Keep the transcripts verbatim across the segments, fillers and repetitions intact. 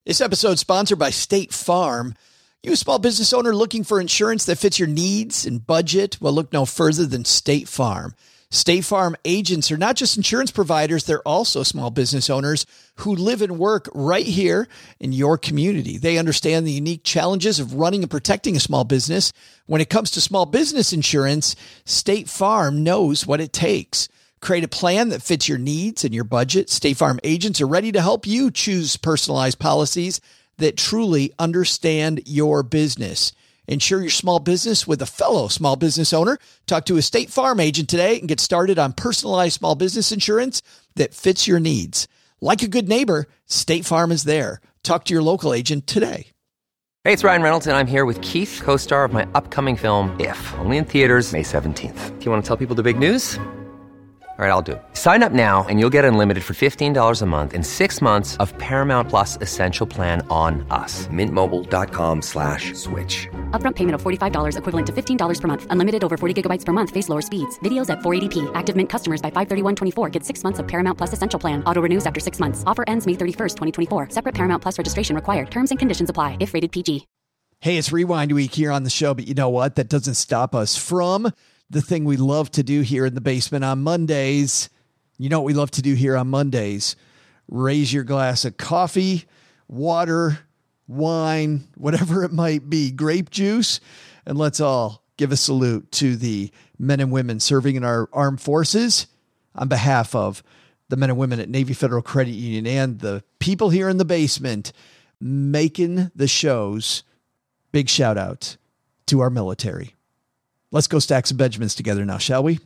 This episode is sponsored by State Farm. You a small business owner looking for insurance that fits your needs and budget? Well, look no further than State Farm. State Farm agents are not just insurance providers, they're also small business owners who live and work right here in your community. They understand the unique challenges of running and protecting a small business. When it comes to small business insurance, State Farm knows what it takes. Create a plan that fits your needs and your budget. State Farm agents are ready to help you choose personalized policies that truly understand your business. Insure your small business with a fellow small business owner. Talk to a State Farm agent today and get started on personalized small business insurance that fits your needs. Like a good neighbor, State Farm is there. Talk to your local agent today. Hey, it's Ryan Reynolds, and I'm here with Keith, co-star of my upcoming film, If, only in theaters May seventeenth. Do you want to tell people the big news? All right, I'll do it. Sign up now and you'll get unlimited for fifteen dollars a month and six months of Paramount Plus Essential Plan on us. Mint Mobile dot com slash switch. Upfront payment of forty-five dollars equivalent to fifteen dollars per month. Unlimited over forty gigabytes per month. Face lower speeds. Videos at four eighty p. Active Mint customers by five thirty-one twenty-four get six months of Paramount Plus Essential Plan. Auto renews after six months. Offer ends May thirty-first, twenty twenty-four. Separate Paramount Plus registration required. Terms and conditions apply if rated P G. Hey, it's Rewind Week here on the show, but you know what? That doesn't stop us from the thing we love to do here in the basement on Mondays. You know what we love to do here on Mondays? Raise your glass of coffee, water, wine, whatever it might be, grape juice, and let's all give a salute to the men and women serving in our armed forces on behalf of the men and women at Navy Federal Credit Union and the people here in the basement making the shows. Big shout out to our military. Let's go stack some Benjamins together now, shall we?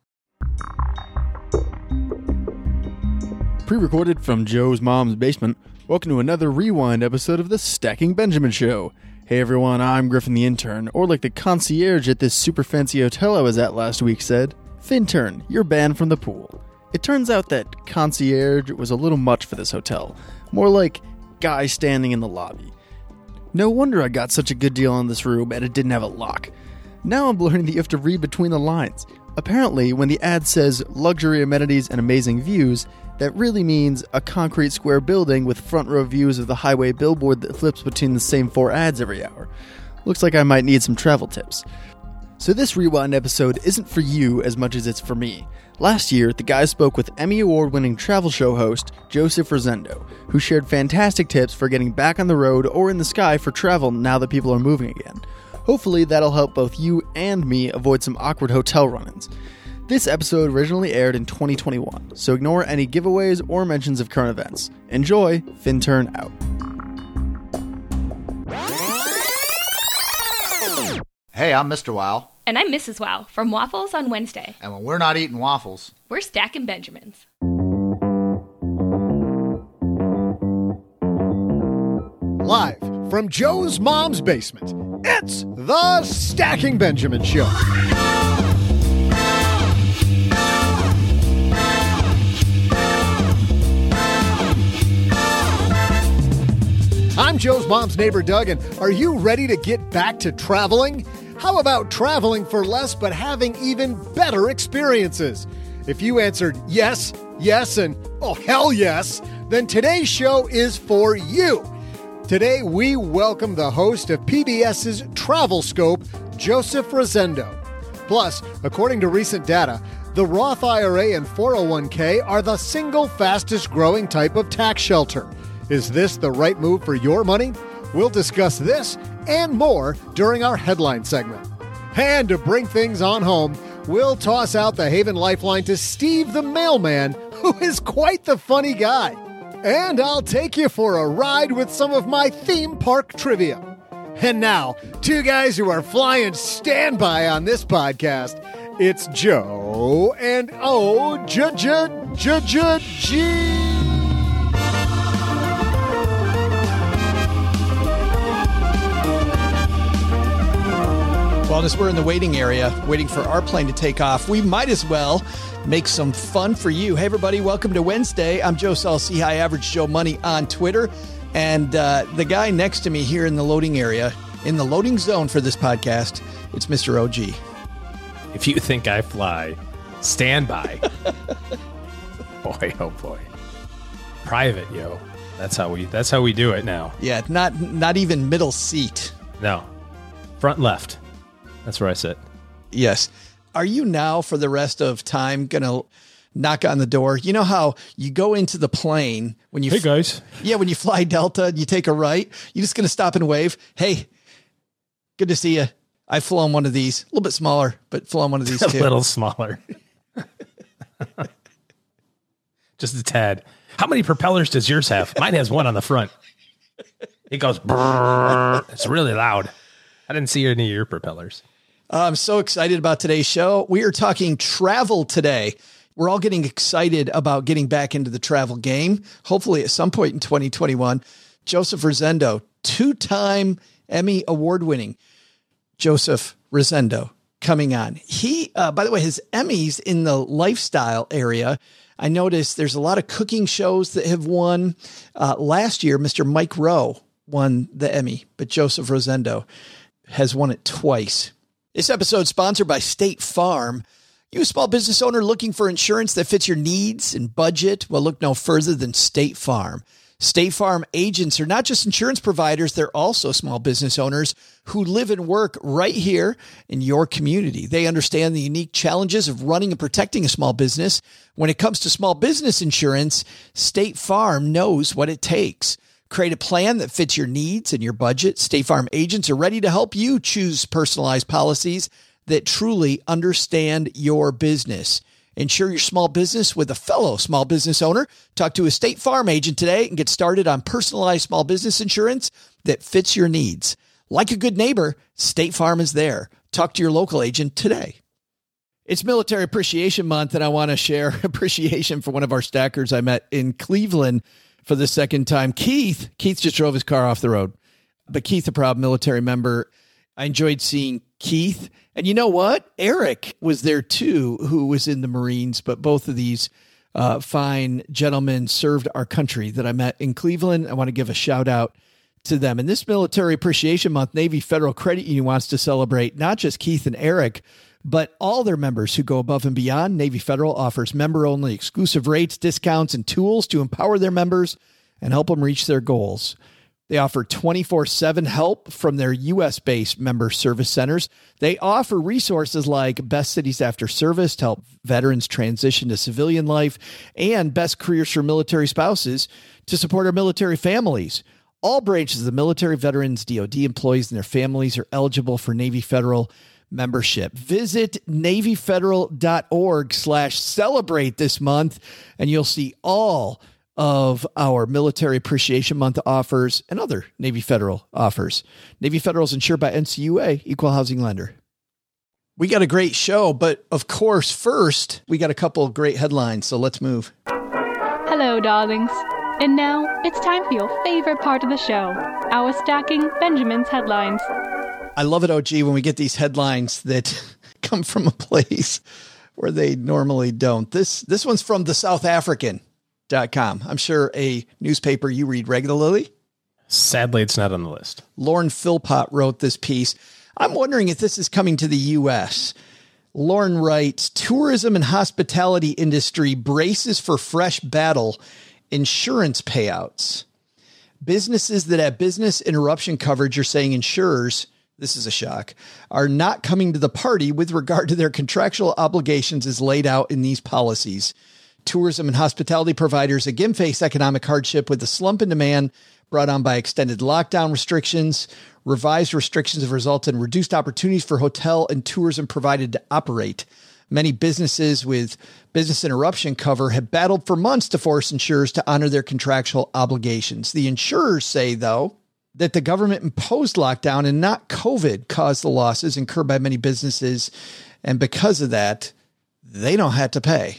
Pre-recorded from Joe's mom's basement, welcome to another Rewind episode of the Stacking Benjamin Show. Hey everyone, I'm Griffin the intern, or like the concierge at this super fancy hotel I was at last week said, Fintern, you're banned from the pool. It turns out that concierge was a little much for this hotel, more like guy standing in the lobby. No wonder I got such a good deal on this room and it didn't have a lock. Now I'm learning that you have to read between the lines. Apparently, when the ad says luxury amenities and amazing views, that really means a concrete square building with front row views of the highway billboard that flips between the same four ads every hour. Looks like I might need some travel tips. So this Rewind episode isn't for you as much as it's for me. Last year, the guys spoke with Emmy Award-winning travel show host Joseph Rosendo, who shared fantastic tips for getting back on the road or in the sky for travel now that people are moving again. Hopefully that'll help both you and me avoid some awkward hotel run-ins. This episode originally aired in twenty twenty-one, so ignore any giveaways or mentions of current events. Enjoy, Fintern out. Hey, I'm Mister Wow. And I'm Missus Wow from Waffles on Wednesday. And when we're not eating waffles, we're stacking Benjamins. Live from Joe's mom's basement, it's the Stacking Benjamin Show. I'm Joe's mom's neighbor, Doug, and are you ready to get back to traveling? How about traveling for less but having even better experiences? If you answered yes, yes, and oh, hell yes, then today's show is for you. Today, we welcome the host of P B S's Travel Scope, Joseph Rosendo. Plus, according to recent data, the Roth I R A and four oh one k are the single fastest growing type of tax shelter. Is this the right move for your money? We'll discuss this and more during our headline segment. And to bring things on home, we'll toss out the Haven Lifeline to Steve the Mailman, who is quite the funny guy. And I'll take you for a ride with some of my theme park trivia. And now, two guys who are flying standby on this podcast. It's Joe and O J J J J G. Well, as we're in the waiting area, waiting for our plane to take off, we might as well make some fun for you. Hey, everybody, welcome to Wednesday. I'm Joe Saul-Sehy, High Average Joe Money on Twitter. And uh, the guy next to me here in the loading area, in the loading zone for this podcast, it's Mister O G. If you think I fly, stand by. Boy, oh boy. Private, yo. That's how we that's how we do it now. Yeah, not not even middle seat. No. Front left. That's where I sit. Yes. Are you now for the rest of time going to knock on the door? You know how you go into the plane when you Hey guys. Yeah, when you fly Delta and you take a right, you just going to stop and wave. Hey, good to see you. I've flown one of these, a little bit smaller, but flown one of these too. A little smaller. Just a tad. How many propellers does yours have? Mine has one on the front. It goes brrr. It's really loud. I didn't see any of your propellers. I'm so excited about today's show. We are talking travel today. We're all getting excited about getting back into the travel game, hopefully at some point in twenty twenty-one. Joseph Rosendo, two-time Emmy award-winning Joseph Rosendo, coming on. He, uh, by the way, his Emmys in the lifestyle area. I noticed there's a lot of cooking shows that have won. Uh, last year, Mister Mike Rowe won the Emmy, but Joseph Rosendo has won it twice. This episode is sponsored by State Farm. You a small business owner looking for insurance that fits your needs and budget? Well, look no further than State Farm. State Farm agents are not just insurance providers, they're also small business owners who live and work right here in your community. They understand the unique challenges of running and protecting a small business. When it comes to small business insurance, State Farm knows what it takes. Create a plan that fits your needs and your budget. State Farm agents are ready to help you choose personalized policies that truly understand your business. Insure your small business with a fellow small business owner. Talk to a State Farm agent today and get started on personalized small business insurance that fits your needs. Like a good neighbor, State Farm is there. Talk to your local agent today. It's Military Appreciation Month, and I want to share appreciation for one of our stackers I met in Cleveland for the second time. Keith, Keith just drove his car off the road, but Keith, a proud military member. I enjoyed seeing Keith. And you know what? Eric was there too, who was in the Marines, but both of these uh, fine gentlemen served our country that I met in Cleveland. I want to give a shout out to them. And this Military Appreciation Month, Navy Federal Credit Union wants to celebrate not just Keith and Eric, but all their members who go above and beyond. Navy Federal offers member-only exclusive rates, discounts, and tools to empower their members and help them reach their goals. They offer twenty-four seven help from their U S-based member service centers. They offer resources like Best Cities After Service to help veterans transition to civilian life and Best Careers for Military Spouses to support our military families. All branches of the military, veterans, D O D employees, and their families are eligible for Navy Federal membership. Visit NavyFederal.org slash celebrate this month, and you'll see all of our Military Appreciation Month offers and other Navy Federal offers. Navy Federal is insured by N C U A, Equal Housing Lender. We got a great show, but of course, first, we got a couple of great headlines, so let's move. Hello, darlings. And now it's time for your favorite part of the show, our Stacking Benjamin's headlines. I love it, O G, when we get these headlines that come from a place where they normally don't. This this one's from the South African dot com. I'm sure a newspaper you read regularly. Sadly, it's not on the list. Lauren Philpott wrote this piece. I'm wondering if this is coming to the U S. Lauren writes, tourism and hospitality industry braces for fresh battle, insurance payouts. Businesses that have business interruption coverage are saying insurers, this is a shock, are not coming to the party with regard to their contractual obligations as laid out in these policies. Tourism and hospitality providers again face economic hardship with a slump in demand brought on by extended lockdown restrictions. Revised restrictions have resulted in reduced opportunities for hotel and tourism provided to operate. Many businesses with business interruption cover have battled for months to force insurers to honor their contractual obligations. The insurers say, though, that the government-imposed lockdown and not COVID caused the losses incurred by many businesses, and because of that, they don't have to pay.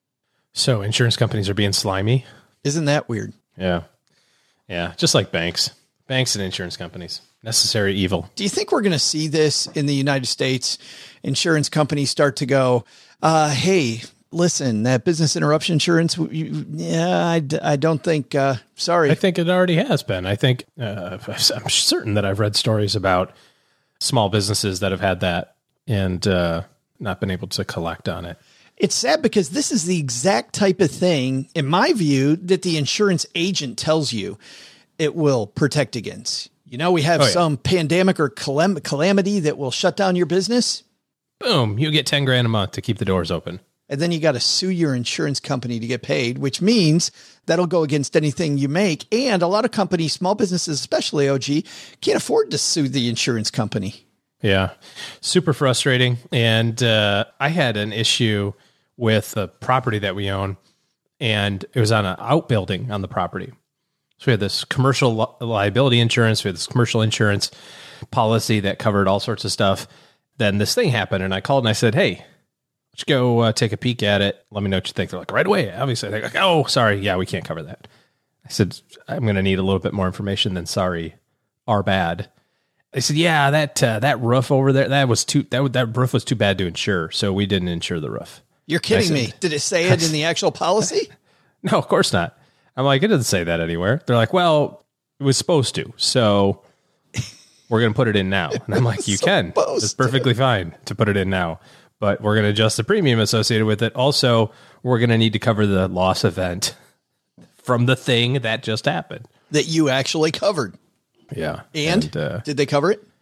So insurance companies are being slimy. Isn't that weird? Yeah. Yeah. Just like banks, banks and insurance companies, necessary evil. Do you think we're going to see this in the United States? Insurance companies start to go, uh, hey, listen, that business interruption insurance. You, yeah, I, I don't think, uh, sorry. I think it already has been. I think, uh, I'm certain that I've read stories about small businesses that have had that and, uh, not been able to collect on it. It's sad because this is the exact type of thing, in my view, that the insurance agent tells you it will protect against. You know, we have oh, yeah. some pandemic or calam- calamity that will shut down your business. Boom, you get ten grand a month to keep the doors open. And then you got to sue your insurance company to get paid, which means that'll go against anything you make. And a lot of companies, small businesses, especially O G, can't afford to sue the insurance company. Yeah, super frustrating. And uh, I had an issue with a property that we own, and it was on an outbuilding on the property. So we had this commercial li- liability insurance, we had this commercial insurance policy that covered all sorts of stuff. Then this thing happened, and I called and I said, hey, let's go uh, take a peek at it. Let me know what you think. They're like, right away. Obviously, they're like, oh, sorry. Yeah, we can't cover that. I said, I'm going to need a little bit more information than sorry or bad. They said, yeah, that uh, that roof over there, that was too that that roof was too bad to insure, so we didn't insure the roof. You're kidding said, me. Did it say it in the actual policy? No, of course not. I'm like, it doesn't say that anywhere. They're like, well, it was supposed to, so we're going to put it in now. And I'm like, you can. It's perfectly fine to put it in now, but we're going to adjust the premium associated with it. Also, we're going to need to cover the loss event from the thing that just happened. That you actually covered. Yeah. And, and uh, did they cover it?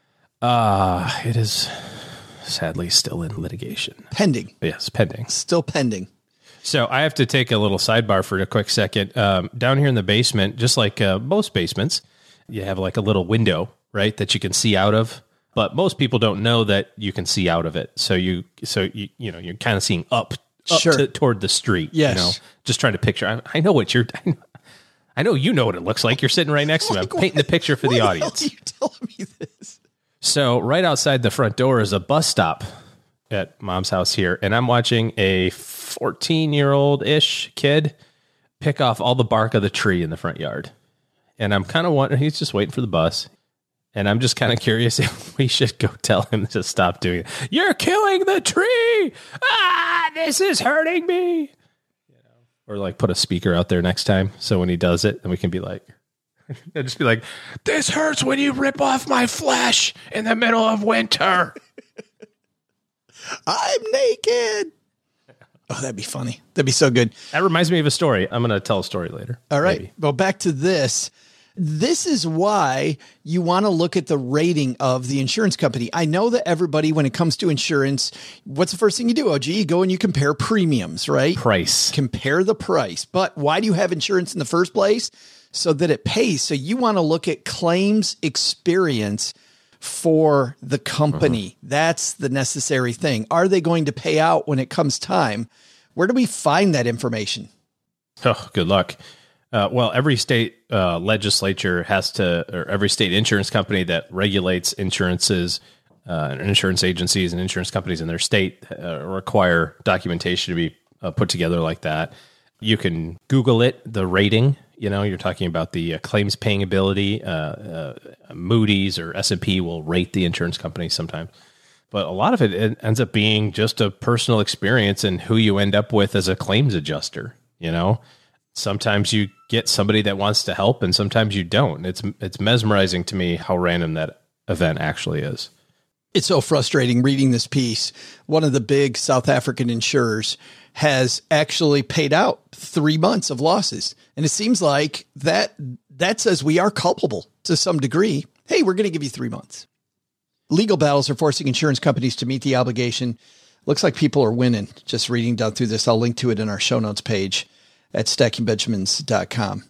Uh, it is sadly still in litigation. Pending. Yes, pending. Still pending. So I have to take a little sidebar for a quick second. Um, down here in the basement, just like uh, most basements, you have like a little window, right, that you can see out of. But most people don't know that you can see out of it. So you, so you, you know, you're kind of seeing up, up sure. to, toward the street. Yes. You know, just trying to picture. I, I know what you're. I know, I know you know what it looks like. You're sitting right next to me. I'm painting the picture for the audience. Why the hell are you telling me this? So right outside the front door is a bus stop at Mom's house here, and I'm watching a fourteen-year-old-ish kid pick off all the bark of the tree in the front yard. And I'm kind of wondering, he's just waiting for the bus. And I'm just kind of curious if we should go tell him to stop doing it. You're killing the tree! Ah, this is hurting me! Or like put a speaker out there next time, so when he does it, then we can be like, just be like, this hurts when you rip off my flesh in the middle of winter. I'm naked. Oh, that'd be funny. That'd be so good. That reminds me of a story. I'm going to tell a story later. All right. Maybe. Well, back to this. This is why you want to look at the rating of the insurance company. I know that everybody, when it comes to insurance, what's the first thing you do? Oh, gee, you go and you compare premiums, right? Price. Compare the price. But why do you have insurance in the first place? So that it pays. So you want to look at claims experience for the company. Mm-hmm. That's the necessary thing. Are they going to pay out when it comes time? Where do we find that information? Oh, good luck. Uh, well, every state uh, legislature has to, or every state insurance company that regulates insurances, uh, and insurance agencies and insurance companies in their state uh, require documentation to be uh, put together like that. You can Google it, the rating. You know, you're talking about the uh, claims paying ability. Uh, uh, Moody's or S and P will rate the insurance company sometimes. But a lot of it, it ends up being just a personal experience and who you end up with as a claims adjuster, you know? Sometimes you get somebody that wants to help and sometimes you don't. It's it's mesmerizing to me how random that event actually is. It's so frustrating reading this piece. One of the big South African insurers has actually paid out three months of losses. And it seems like that that says we are culpable to some degree. Hey, we're going to give you three months. Legal battles are forcing insurance companies to meet the obligation. Looks like people are winning. Just reading down through this, I'll link to it in our show notes page at stacking benjamins dot com.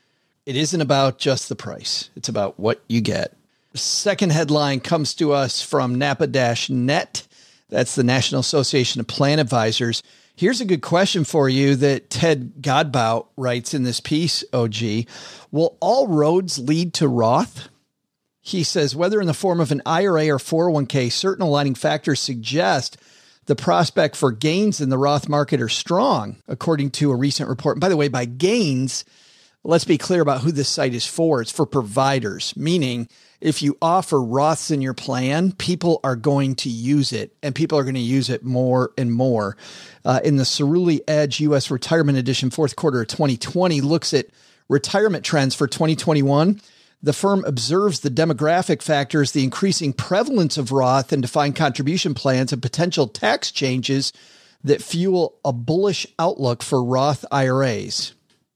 It isn't about just the price. It's about what you get. The second headline comes to us from Napa Net. That's the National Association of Plan Advisors. Here's a good question for you that Ted Godbout writes in this piece, O G. Will all roads lead to Roth? He says, whether in the form of an I R A or four oh one k, certain aligning factors suggest the prospect for gains in the Roth market are strong, according to a recent report. And by the way, by gains, let's be clear about who this site is for. It's for providers, meaning if you offer Roths in your plan, people are going to use it, and people are going to use it more and more. Uh, in the Cerulli Edge U S Retirement Edition, fourth quarter of twenty twenty, looks at retirement trends for twenty twenty-one. The firm observes the demographic factors, the increasing prevalence of Roth and defined contribution plans, and potential tax changes that fuel a bullish outlook for Roth I R As.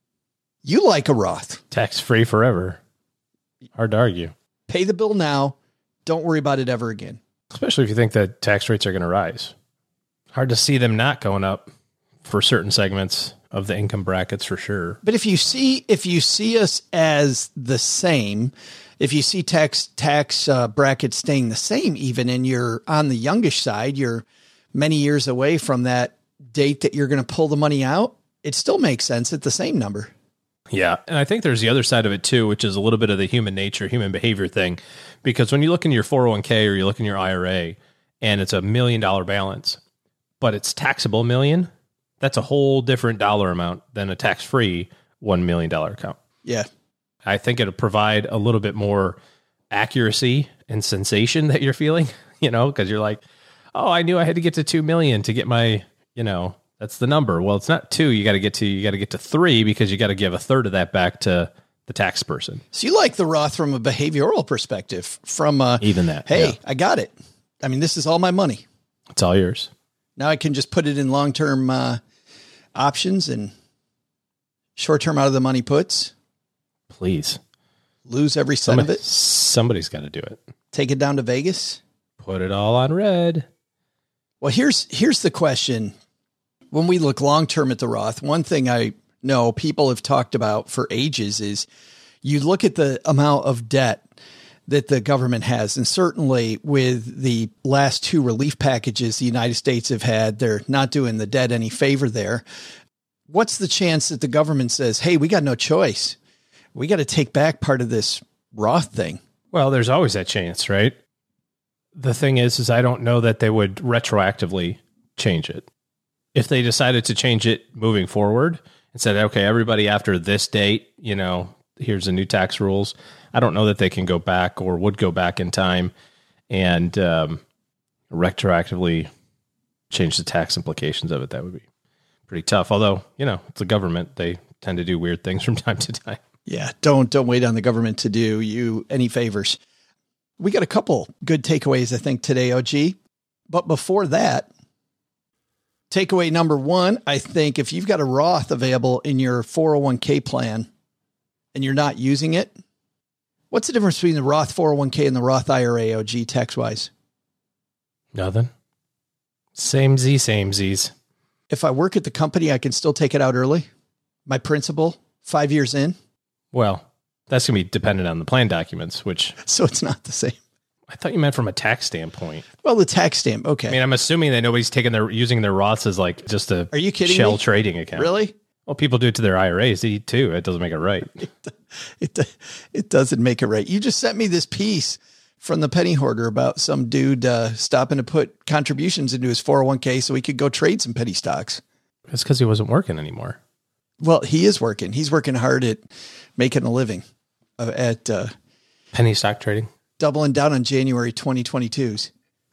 You like a Roth. Tax-free forever. Hard to argue. Pay the bill now. Don't worry about it ever again. Especially if you think that tax rates are going to rise. Hard to see them not going up for certain segments of the income brackets for sure. But if you see if you see us as the same, if you see tax tax uh, brackets staying the same, even and you're on the youngish side, you're many years away from that date that you're going to pull the money out, it still makes sense at the same number. Yeah. And I think there's the other side of it too, which is a little bit of the human nature, human behavior thing. Because when you look in your four oh one k or you look in your I R A and it's a million dollar balance, but it's taxable million, that's a whole different dollar amount than a tax-free one million dollars account. Yeah. I think it'll provide a little bit more accuracy and sensation that you're feeling, you know, because you're like, oh, I knew I had to get to two million to get my, you know, that's the number. Well, it's not two. You got to get to, you got to get to three because you got to give a third of that back to the tax person. So you like the Roth from a behavioral perspective, from uh, even that. Hey, yeah. I got it. I mean, this is all my money. It's all yours. Now I can just put it in long-term uh, options and short-term out of the money puts. Please. Lose every cent Somebody, of it. Somebody's got to do it. Take it down to Vegas. Put it all on red. Well, here's here's the question. When we look long-term at the Roth, one thing I know people have talked about for ages is you look at the amount of debt that the government has. And certainly with the last two relief packages the United States have had, they're not doing the debt any favor there. What's the chance that the government says, hey, we got no choice. We got to take back part of this Roth thing? Well, there's always that chance, right? The thing is, is I don't know that they would retroactively change it. If they decided to change it moving forward and said, okay, everybody after this date, you know, here's the new tax rules. I don't know that they can go back or would go back in time and um, retroactively change the tax implications of it. That would be pretty tough. Although, you know, it's the government. They tend to do weird things from time to time. Yeah, don't don't wait on the government to do you any favors. We got a couple good takeaways, I think, today, O G. But before that, takeaway number one, I think if you've got a Roth available in your four oh one k plan and you're not using it, what's the difference between the Roth four oh one k and the Roth I R A, O G, tax-wise? Nothing. Same Z, same Z's. If I work at the company, I can still take it out early? My principal, five years in? Well, that's going to be dependent on the plan documents, which... So it's not the same. I thought you meant from a tax standpoint. Well, the tax stamp, okay. I mean, I'm assuming that nobody's taking their using their Roths as like just a Are you kidding shell me? trading account. Really? Well, people do it to their I R As too. It doesn't make it right. It, it, it doesn't make it right. You just sent me this piece from the Penny Hoarder about some dude uh, stopping to put contributions into his four oh one k so he could go trade some penny stocks. That's because he wasn't working anymore. Well, he is working. He's working hard at making a living uh, at uh, penny stock trading. Doubling down on January twenty twenty-twos.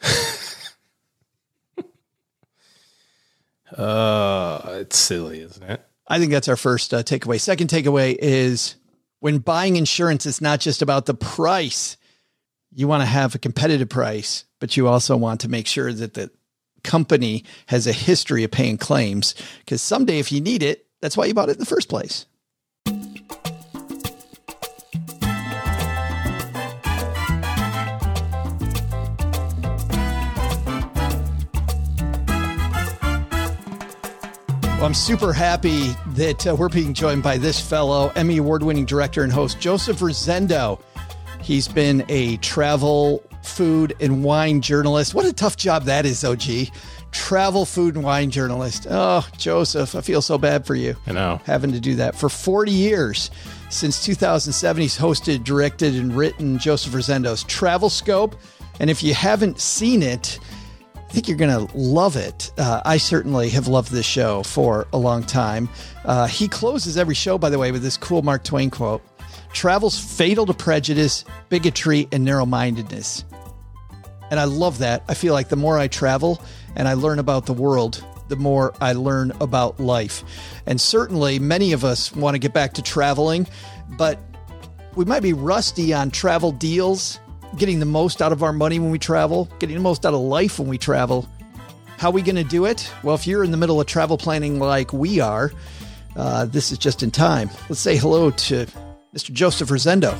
Uh, it's silly, isn't it? I think that's our first uh, takeaway. Second takeaway is when buying insurance, it's not just about the price. You want to have a competitive price, but you also want to make sure that the company has a history of paying claims, because someday if you need it, that's why you bought it in the first place. Well, I'm super happy that uh, we're being joined by this fellow, Emmy Award-winning director and host, Joseph Rosendo. He's been a travel, food, and wine journalist. What a tough job that is, O G. Travel, food, and wine journalist. Oh, Joseph, I feel so bad for you. I know. Having to do that for forty years. Since two thousand seven, he's hosted, directed, and written Joseph Rosendo's Travel Scope. And if you haven't seen it, I think you're going to love it. Uh, I certainly have loved this show for a long time. Uh, he closes every show, by the way, with this cool Mark Twain quote: "Travel's fatal to prejudice, bigotry, and narrow-mindedness." And I love that. I feel like the more I travel and I learn about the world, the more I learn about life. And certainly many of us want to get back to traveling, but we might be rusty on travel deals, getting the most out of our money when we travel, getting the most out of life when we travel. How are we going to do it? Well, if you're in the middle of travel planning like we are, uh, this is just in time. Let's say hello to Mister Joseph Rosendo.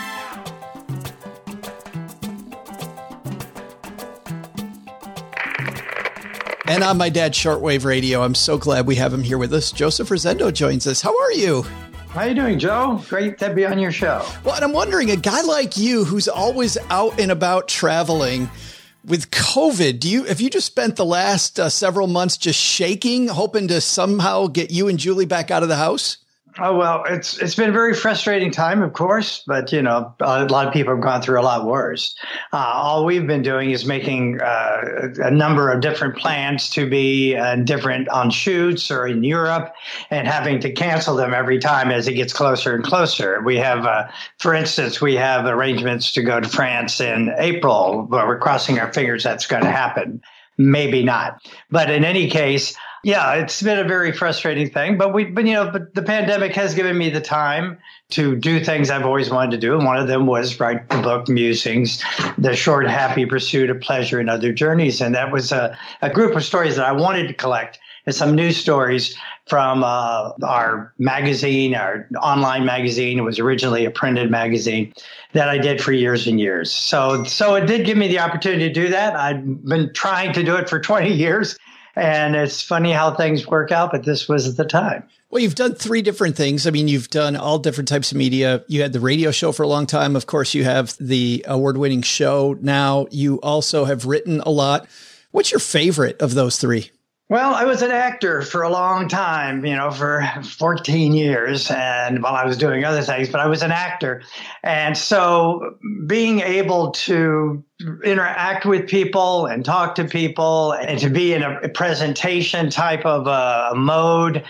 And on my dad's shortwave radio, I'm so glad we have him here with us. Joseph Rosendo joins us. How are you? How you doing, Joe? Great to be on your show. Well, and I'm wondering, a guy like you who's always out and about traveling with COVID, do you have you just spent the last uh, several months just shaking, hoping to somehow get you and Julie back out of the house? Oh, well, it's it's been a very frustrating time, of course, but, you know, a lot of people have gone through a lot worse. Uh, all we've been doing is making uh, a number of different plans to be uh, different on shoots or in Europe and having to cancel them every time as it gets closer and closer. We have, uh, for instance, we have arrangements to go to France in April, but we're crossing our fingers that's going to happen. Maybe not. But in any case, yeah, it's been a very frustrating thing, but we, but you know, but the pandemic has given me the time to do things I've always wanted to do. And one of them was write the book Musings, The Short, Happy Pursuit of Pleasure and Other Journeys. And that was a, a group of stories that I wanted to collect, and some news stories from uh, our magazine, our online magazine. It was originally a printed magazine that I did for years and years. So, so it did give me the opportunity to do that. I've been trying to do it for twenty years. And it's funny how things work out, but this was the time. Well, you've done three different things. I mean, you've done all different types of media. You had the radio show for a long time. Of course, you have the award-winning show now. You also have written a lot. What's your favorite of those three? Well, I was an actor for a long time, you know, for fourteen years, and while I was doing other things, but I was an actor. And so being able to interact with people and talk to people and to be in a presentation type of a mode,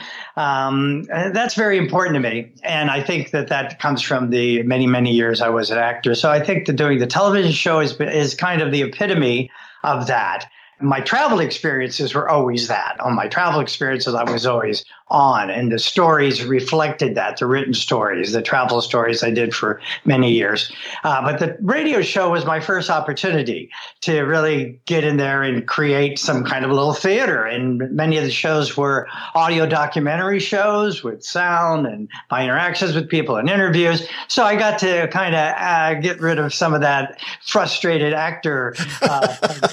um, that's very important to me. And I think that that comes from the many, many years I was an actor. So I think that doing the television show is, is kind of the epitome of that. My travel experiences were always that. On my travel experiences, I was always on, and the stories reflected that, the written stories, the travel stories I did for many years. Uh, but the radio show was my first opportunity to really get in there and create some kind of little theater. And many of the shows were audio documentary shows with sound and my interactions with people and interviews. So I got to kind of uh, get rid of some of that frustrated actor. Uh,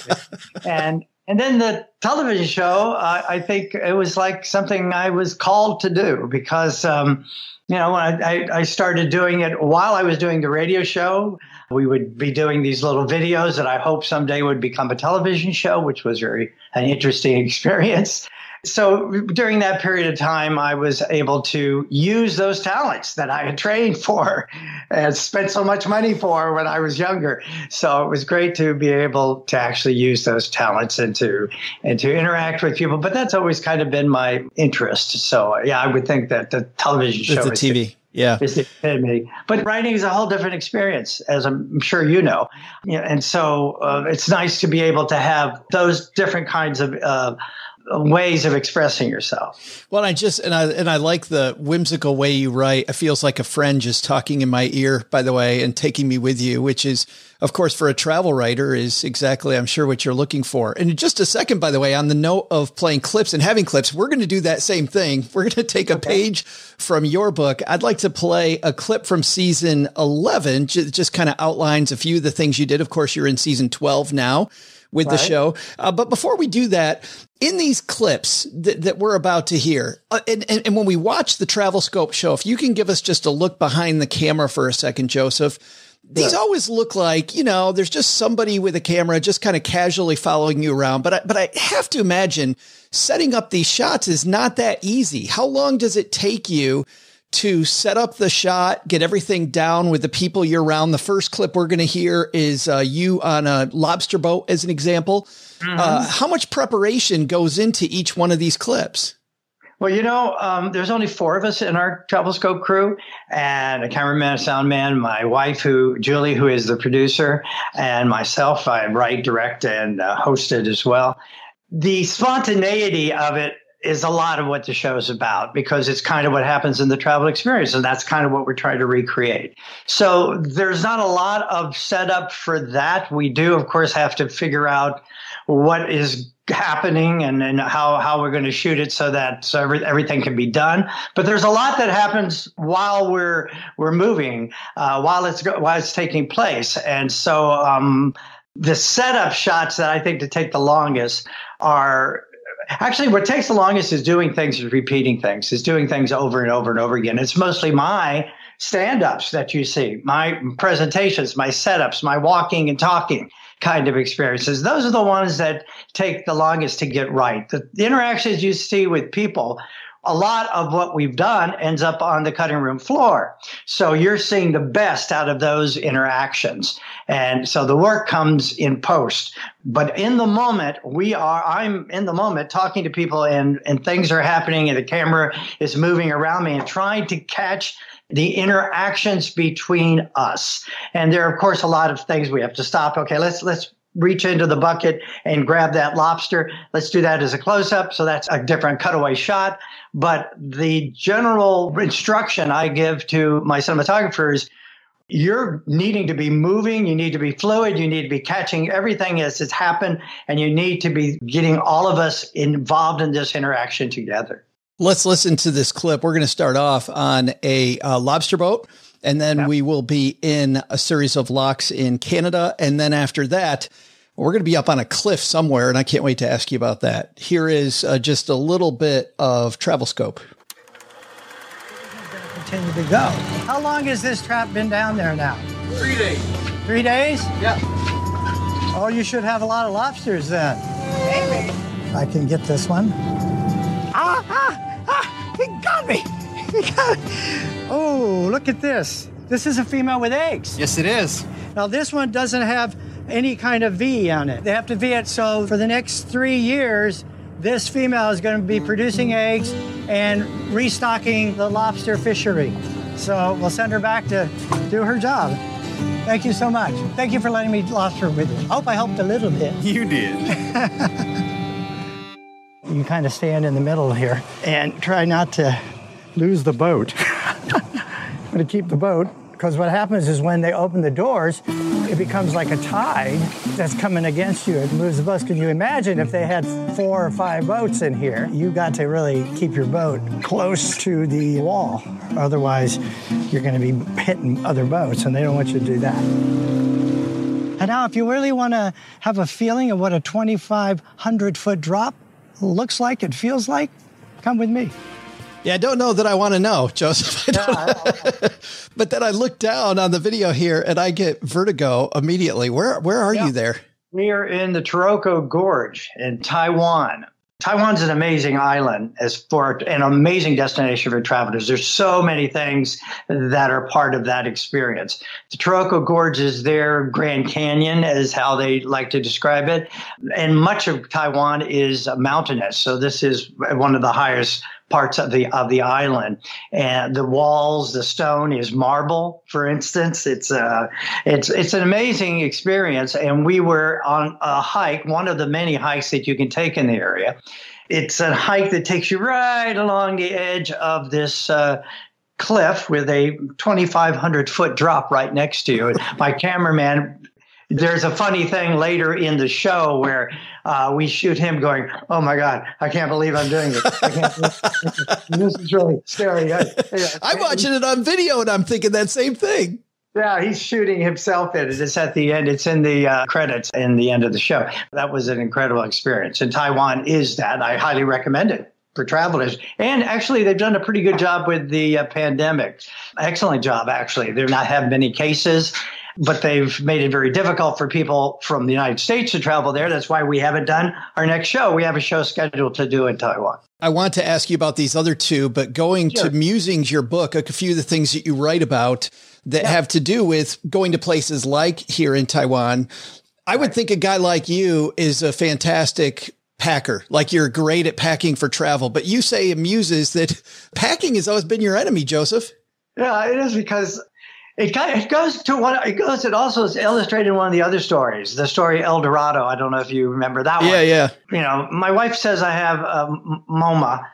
and And then the television show, uh, I think it was like something I was called to do because, um, you know, when I, I started doing it while I was doing the radio show, we would be doing these little videos that I hope someday would become a television show, which was very an interesting experience. So during that period of time, I was able to use those talents that I had trained for and spent so much money for when I was younger. So it was great to be able to actually use those talents and to and to interact with people. But that's always kind of been my interest. So, yeah, I would think that the television show it's the is T V. Yeah. Is the epitome. But writing is a whole different experience, as I'm sure you know. Yeah, and so uh, it's nice to be able to have those different kinds of uh ways of expressing yourself. Well, I just, and I, and I like the whimsical way you write. It feels like a friend just talking in my ear, by the way, and taking me with you, which is, of course, for a travel writer is exactly, I'm sure, what you're looking for. And in just a second, by the way, on the note of playing clips and having clips, we're going to do that same thing. We're going to take a okay. page from your book. I'd like to play a clip from season eleven, just, just kind of outlines a few of the things you did. Of course, you're in season twelve now with right. the show. Uh, but before we do that, in these clips that, that we're about to hear, uh, and, and, and when we watch the Travel Scope show, if you can give us just a look behind the camera for a second, Joseph, these yeah. always look like, you know, there's just somebody with a camera just kind of casually following you around. But I, but I have to imagine setting up these shots is not that easy. How long does it take you to set up the shot, get everything down with the people you're around? The first clip we're going to hear is uh, you on a lobster boat, as an example. Mm-hmm. Uh, how much preparation goes into each one of these clips? Well, you know, um, there's only four of us in our Travel Scope crew, and a cameraman, a sound man, my wife, who Julie, who is the producer, and myself. I write, direct, and uh, host it as well. The spontaneity of it is a lot of what the show is about, because it's kind of what happens in the travel experience. And that's kind of what we're trying to recreate. So there's not a lot of setup for that. We do, of course, have to figure out what is happening and, and how, how we're going to shoot it so that so every, everything can be done. But there's a lot that happens while we're we're moving, uh, while it's while it's taking place. And so um, the setup shots that I think to take the longest are actually what takes the longest is doing things, is repeating things, is doing things over and over and over again. It's mostly my stand-ups that you see, my presentations, my setups, my walking and talking kind of experiences. Those are the ones that take the longest to get right. The, the interactions you see with people, a lot of what we've done ends up on the cutting room floor. So you're seeing the best out of those interactions. And so the work comes in post. But in the moment, we are, I'm in the moment talking to people, and, and things are happening and the camera is moving around me and trying to catch the interactions between us. And there are, of course, a lot of things we have to stop. Okay, let's let's reach into the bucket and grab that lobster. Let's do that as a close-up. So that's a different cutaway shot. But the general instruction I give to my cinematographers, you're needing to be moving, you need to be fluid, you need to be catching everything as it's happened, and you need to be getting all of us involved in this interaction together. Let's listen to this clip. We're going to start off on a uh, lobster boat, and then yeah. we will be in a series of locks in Canada. And then after that, we're going to be up on a cliff somewhere, and I can't wait to ask you about that. Here is uh, just a little bit of travel scope. Continue to go. How long has this trap been down there now? Three days. Three days? Yeah. Oh, you should have a lot of lobsters then. Maybe. I can get this one. Ah, ah, ah, he got me. He got me. Oh, look at this. This is a female with eggs. Yes, it is. Now, this one doesn't have any kind of V on it. They have to V it, so for the next three years, this female is going to be producing eggs and restocking the lobster fishery. So we'll send her back to do her job. Thank you so much. Thank you for letting me lobster with you. I hope I helped a little bit. You did. You can kind of stand in the middle here and try not to lose the boat. I'm going to keep the boat, because what happens is when they open the doors, it becomes like a tide that's coming against you. It moves the boats. Can you imagine if they had four or five boats in here? You got to really keep your boat close to the wall. Otherwise, you're going to be hitting other boats, and they don't want you to do that. And now, if you really want to have a feeling of what a twenty-five hundred foot drop looks like, it feels like, come with me. Yeah, I don't know that I want to know, Joseph. I don't Yeah, I, I, but then I look down on the video here and I get vertigo immediately. Where where are yeah. you there? We are in the Taroko Gorge in Taiwan. Taiwan's an amazing island as for an amazing destination for travelers. There's so many things that are part of that experience. The Taroko Gorge is their Grand Canyon, is how they like to describe it. And much of Taiwan is mountainous. So this is one of the highest parts of the of the island, and the walls, the stone is marble, for instance. It's uh it's it's an amazing experience. And we were on a hike, one of the many hikes that you can take in the area. It's a hike that takes you right along the edge of this uh cliff with a twenty-five hundred foot drop right next to you. My cameraman, there's a funny thing later in the show where uh, we shoot him going, "Oh my God, I can't believe I'm doing this. I can't believe this is really scary." I, I'm watching it on video and I'm thinking that same thing. Yeah, he's shooting himself in it. It's at the end. It's in the uh, credits in the end of the show. That was an incredible experience. And Taiwan is that. I highly recommend it for travelers. And actually, they've done a pretty good job with the uh, pandemic. Excellent job, actually. They're not having many cases, but they've made it very difficult for people from the United States to travel there. That's why we haven't done our next show. We have a show scheduled to do in Taiwan. I want to ask you about these other two, but going sure. to Musings, your book, a few of the things that you write about that yeah. have to do with going to places like here in Taiwan. I would think a guy like you is a fantastic packer, like you're great at packing for travel, but you say it muses that packing has always been your enemy, Joseph. Yeah, it is, because It, it goes to one. It goes. It also is illustrated in one of the other stories. The story El Dorado. I don't know if you remember that one. Yeah, yeah. You know, my wife says I have um, MoMA,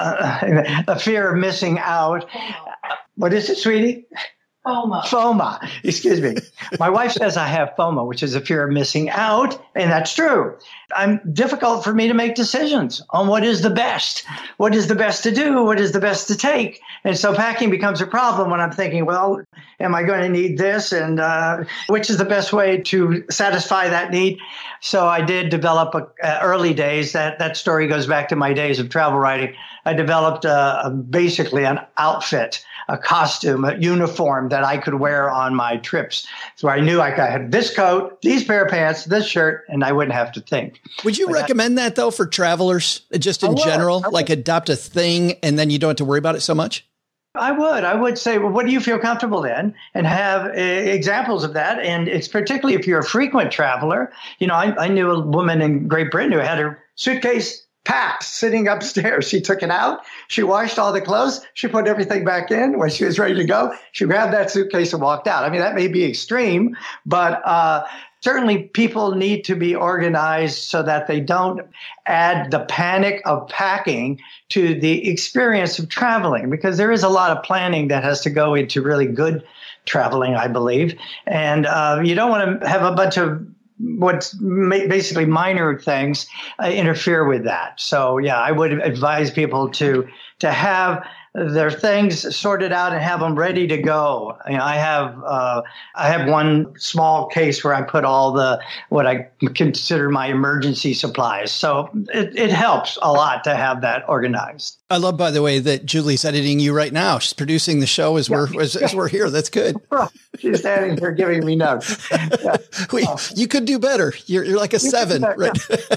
uh, a fear of missing out. What is it, sweetie? FOMA. FOMA. Excuse me. My wife says I have FOMA, which is a fear of missing out, and that's true. I'm difficult for me to make decisions on what is the best, what is the best to do, what is the best to take, and so packing becomes a problem when I'm thinking, well, am I going to need this, and uh, which is the best way to satisfy that need? So I did develop a, uh, early days. That that story goes back to my days of travel writing. I developed a, a, basically an outfit, a costume, a uniform that I could wear on my trips. So I knew I had this coat, these pair of pants, this shirt, and I wouldn't have to think. Would you but recommend I, that, though, for travelers, just in general? Like adopt a thing and then you don't have to worry about it so much? I would. I would say, well, what do you feel comfortable in? And have uh, examples of that. And it's particularly if you're a frequent traveler. You know, I, I knew a woman in Great Britain who had her suitcase packed sitting upstairs. She took it out. She washed all the clothes. She put everything back in. When she was ready to go, she grabbed that suitcase and walked out. I mean, that may be extreme, but uh, certainly people need to be organized so that they don't add the panic of packing to the experience of traveling, because there is a lot of planning that has to go into really good traveling, I believe. And uh, you don't want to have a bunch of what's basically minor things uh, interfere with that. So, yeah, I would advise people to to have their things sorted out and have them ready to go. You know, I have uh, I have one small case where I put all the what I consider my emergency supplies. So it, it helps a lot to have that organized. I love, by the way, that Julie's editing you right now. She's producing the show as we're as, as we're here. That's good. She's standing here giving me notes. Yeah. Wait, you could do better. You're you're like a seven, right?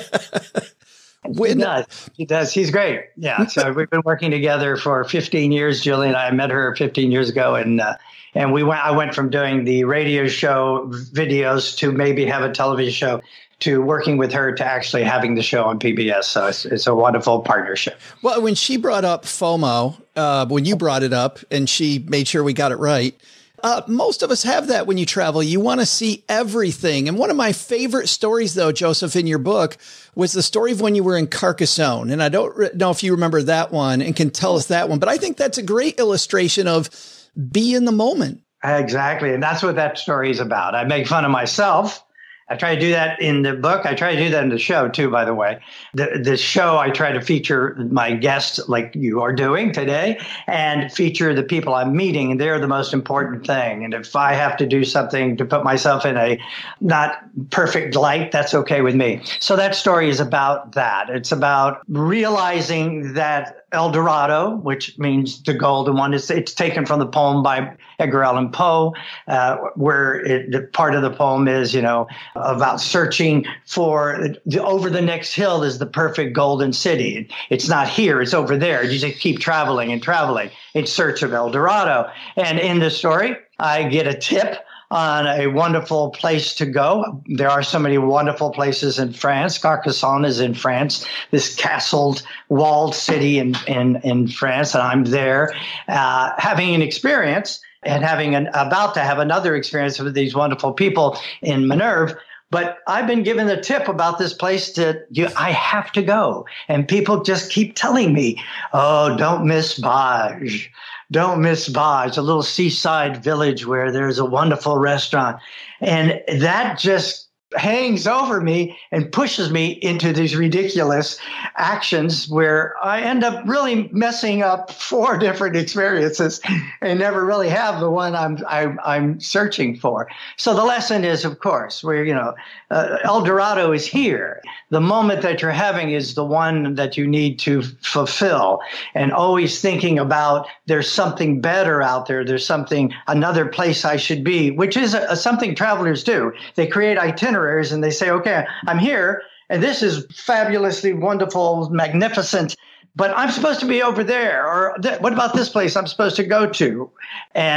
When, he does. He does. He's great. Yeah. So we've been working together for fifteen years. Julie and I met her fifteen years ago, and uh, and we went. I went from doing the radio show videos to maybe have a television show to working with her to actually having the show on P B S. So it's, it's a wonderful partnership. Well, when she brought up FOMO, uh, when you brought it up, and she made sure we got it right. Uh, most of us have that when you travel. You want to see everything. And one of my favorite stories, though, Joseph, in your book, was the story of when you were in Carcassonne. And I don't know if you remember that one and can tell us that one, but I think that's a great illustration of be in the moment. Exactly. And that's what that story is about. I make fun of myself. I try to do that in the book. I try to do that in the show, too, by the way. The, the show, I try to feature my guests like you are doing today and feature the people I'm meeting. And they're the most important thing. And if I have to do something to put myself in a not perfect light, that's okay with me. So that story is about that. It's about realizing that El Dorado, which means the golden one, it's, it's taken from the poem by Edgar Allan Poe, uh, where it, the part of the poem is, you know, about searching for the, over the next hill is the perfect golden city. It's not here, it's over there. You just keep traveling and traveling in search of El Dorado. And in the story, I get a tip on a wonderful place to go. There are so many wonderful places in France. Carcassonne is in France, this castled, walled city in, in, in France. And I'm there uh, having an experience and having an, about to have another experience with these wonderful people in Minerve. But I've been given the tip about this place that you, I have to go. And people just keep telling me, oh, don't miss Bages. Don't miss Bages, a little seaside village where there's a wonderful restaurant. And that just hangs over me and pushes me into these ridiculous actions where I end up really messing up four different experiences and never really have the one I'm I'm, I'm searching for. So the lesson is, of course, where, you know, uh, El Dorado is here. The moment that you're having is the one that you need to fulfill, and always thinking about there's something better out there. There's something, another place I should be, which is a, a, something travelers do. They create itineraries and they say, okay, I'm here and this is fabulously wonderful, magnificent, but I'm supposed to be over there. Or th- what about this place I'm supposed to go to? And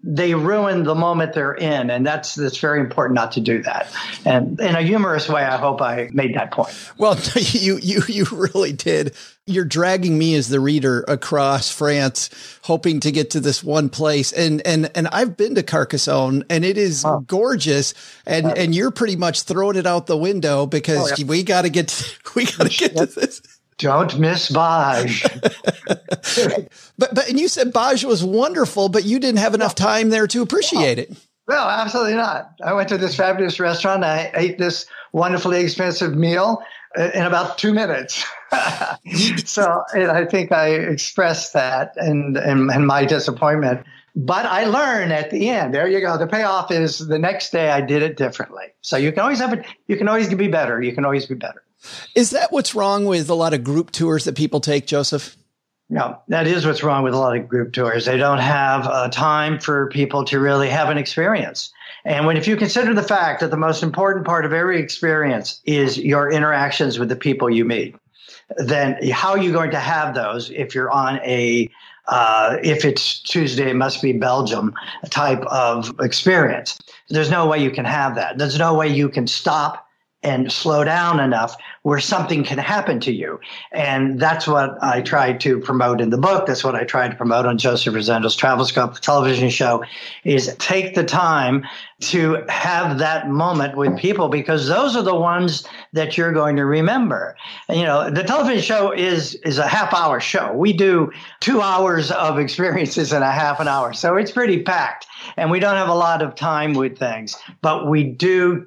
they ruin the moment they're in. And that's, that's very important not to do that. And in a humorous way, I hope I made that point. Well, you, you, you really did. You're dragging me as the reader across France, hoping to get to this one place. And, and, and I've been to Carcassonne, and it is oh. gorgeous. And, uh, and you're pretty much throwing it out the window because oh, yeah. we got to get, to, we got to get to this. Don't miss Baj. but, but, and you said Baj was wonderful, but you didn't have enough time there to appreciate it. No, absolutely not. I went to this fabulous restaurant. I ate this wonderfully expensive meal in about two minutes. So and I think I expressed that and, and, and my disappointment. But I learned at the end. There you go. The payoff is the next day I did it differently. So you can always have it. You can always be better. You can always be better. Is that what's wrong with a lot of group tours that people take, Joseph? No, that is what's wrong with a lot of group tours. They don't have uh, time for people to really have an experience. And when, if you consider the fact that the most important part of every experience is your interactions with the people you meet, then how are you going to have those if you're on a, uh, if it's Tuesday, it must be Belgium type of experience? There's no way you can have that. There's no way you can stop and slow down enough where something can happen to you. And that's what I tried to promote in the book. That's what I tried to promote on Joseph Rosendel's Travelscope television show, is take the time to have that moment with people, because those are the ones that you're going to remember. And, you know, the television show is, is a half hour show. We do two hours of experiences in a half an hour. So it's pretty packed, and we don't have a lot of time with things, but we do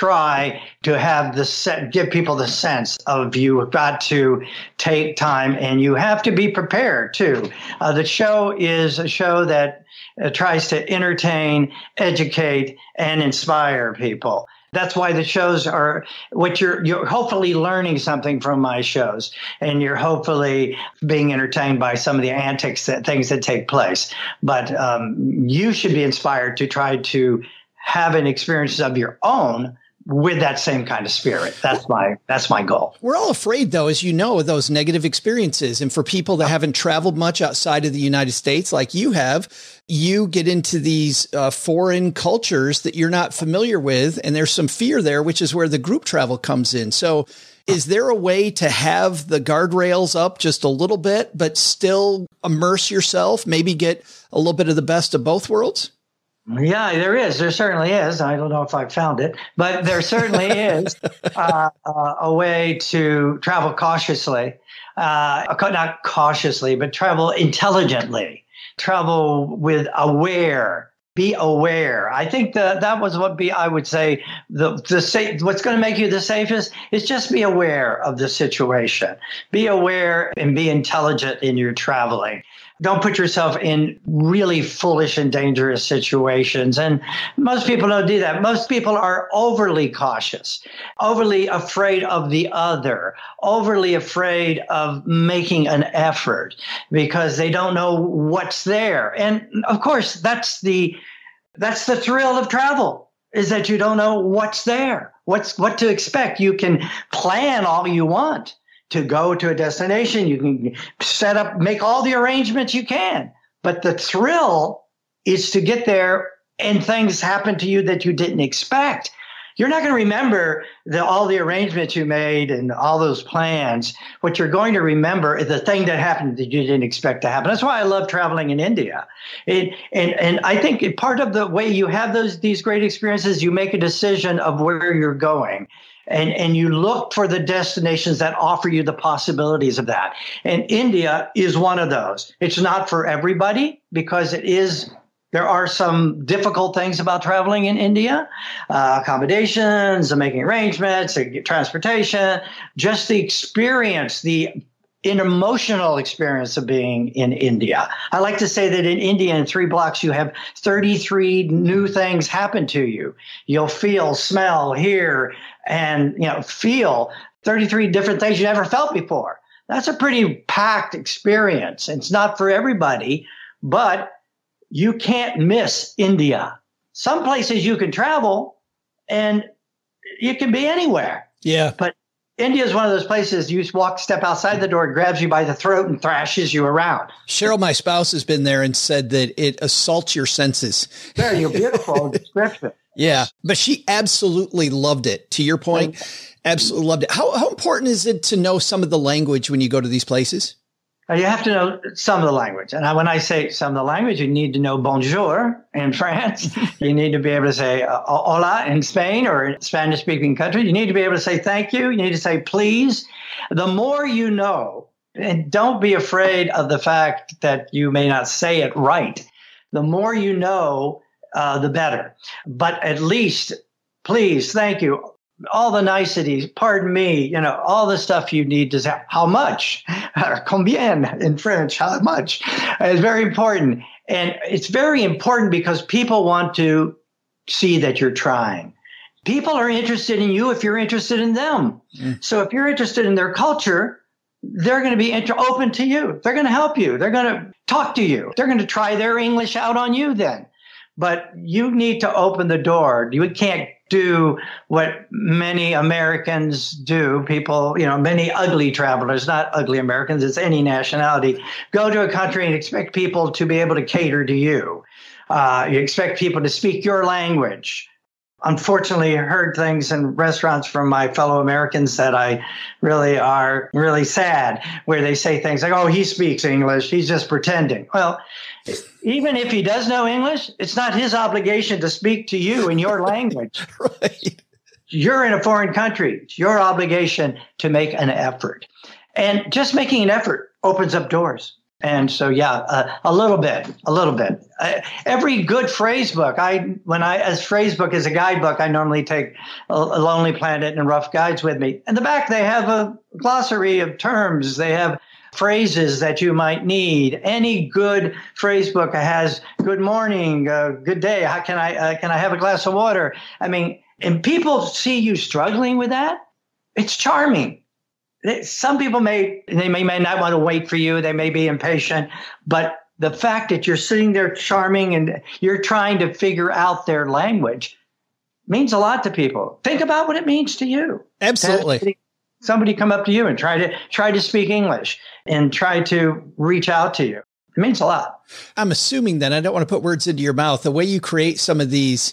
try to have the set, give people the sense of you've got to take time, and you have to be prepared too. Uh, the show is a show that uh, tries to entertain, educate, and inspire people. That's why the shows are what you're, you're hopefully learning something from my shows, and you're hopefully being entertained by some of the antics, that things that take place. But um, you should be inspired to try to have an experience of your own with that same kind of spirit. That's my, that's my goal. We're all afraid, though, as you know, of those negative experiences. And for people that haven't traveled much outside of the United States, like you have, you get into these uh, foreign cultures that you're not familiar with. And there's some fear there, which is where the group travel comes in. So is there a way to have the guardrails up just a little bit, but still immerse yourself, maybe get a little bit of the best of both worlds? Yeah, there is. There certainly is. I don't know if I've found it, but there certainly is uh, uh, a way to travel cautiously, uh, not cautiously, but travel intelligently, travel with aware, be aware. I think that that was what be, I would say, the, the safe, what's going to make you the safest is just be aware of the situation. Be aware and be intelligent in your traveling. Don't put yourself in really foolish and dangerous situations. And most people don't do that. Most people are overly cautious, overly afraid of the other, overly afraid of making an effort because they don't know what's there. And of course, that's the, that's the thrill of travel, is that you don't know what's there, what's, what to expect. You can plan all you want to go to a destination. You can set up, make all the arrangements you can. But the thrill is to get there and things happen to you that you didn't expect. You're not going to remember the, all the arrangements you made and all those plans. What you're going to remember is the thing that happened that you didn't expect to happen. That's why I love traveling in India. It, and, and I think part of the way you have those, these great experiences, you make a decision of where you're going. And, and you look for the destinations that offer you the possibilities of that. And India is one of those. It's not for everybody because it is, there are some difficult things about traveling in India, uh, accommodations, making arrangements, transportation, just the experience, the an emotional experience of being in India. I like to say that in India, in three blocks, you have thirty-three new things happen to you. You'll feel, smell, hear, and, you know, feel thirty-three different things you never felt before. That's a pretty packed experience. It's not for everybody, but you can't miss India. Some places you can travel and you can be anywhere. Yeah. But India is one of those places you walk, step outside the door, it grabs you by the throat and thrashes you around. Cheryl, my spouse, has been there and said that it assaults your senses. There, you're beautiful description. Yeah, but she absolutely loved it. To your point, absolutely loved it. How, how important is it to know some of the language when you go to these places? You have to know some of the language. And when I say some of the language, you need to know bonjour in France. You need to be able to say uh, hola in Spain or in Spanish-speaking countries. You need to be able to say thank you. You need to say please. The more you know, and don't be afraid of the fact that you may not say it right. The more you know, uh, the better. But at least, please, thank you. All the niceties, pardon me, you know, all the stuff you need to say. How much? Combien in French, how much? It's very important. And it's very important because people want to see that you're trying. People are interested in you if you're interested in them. Mm. So if you're interested in their culture, they're going to be inter- open to you. They're going to help you. They're going to talk to you. They're going to try their English out on you then. But you need to open the door. You can't do what many Americans do. People, you know, many ugly travelers, not ugly Americans, it's any nationality, go to a country and expect people to be able to cater to you. Uh, you expect people to speak your language. Unfortunately, I heard things in restaurants from my fellow Americans that I really are really sad, where they say things like, oh, he speaks English, he's just pretending. Well, even if he does know English, it's not his obligation to speak to you in your language. Right. You're in a foreign country. It's your obligation to make an effort. And just making an effort opens up doors. And so, yeah, uh, a little bit, a little bit. Uh, every good phrase book, I when I as phrase book as a guidebook, I normally take a, a Lonely Planet and Rough Guides with me. In the back, they have a glossary of terms. They have phrases that you might need. Any good phrase book has good morning, uh, good day. How can I uh, can I have a glass of water? I mean, and people see you struggling with that. It's charming. Some people may, they may, may not want to wait for you. They may be impatient, but the fact that you're sitting there charming and you're trying to figure out their language means a lot to people. Think about what it means to you. Absolutely. Somebody, somebody come up to you and try to try to speak English and try to reach out to you. It means a lot. I'm assuming that, I don't want to put words into your mouth, the way you create some of these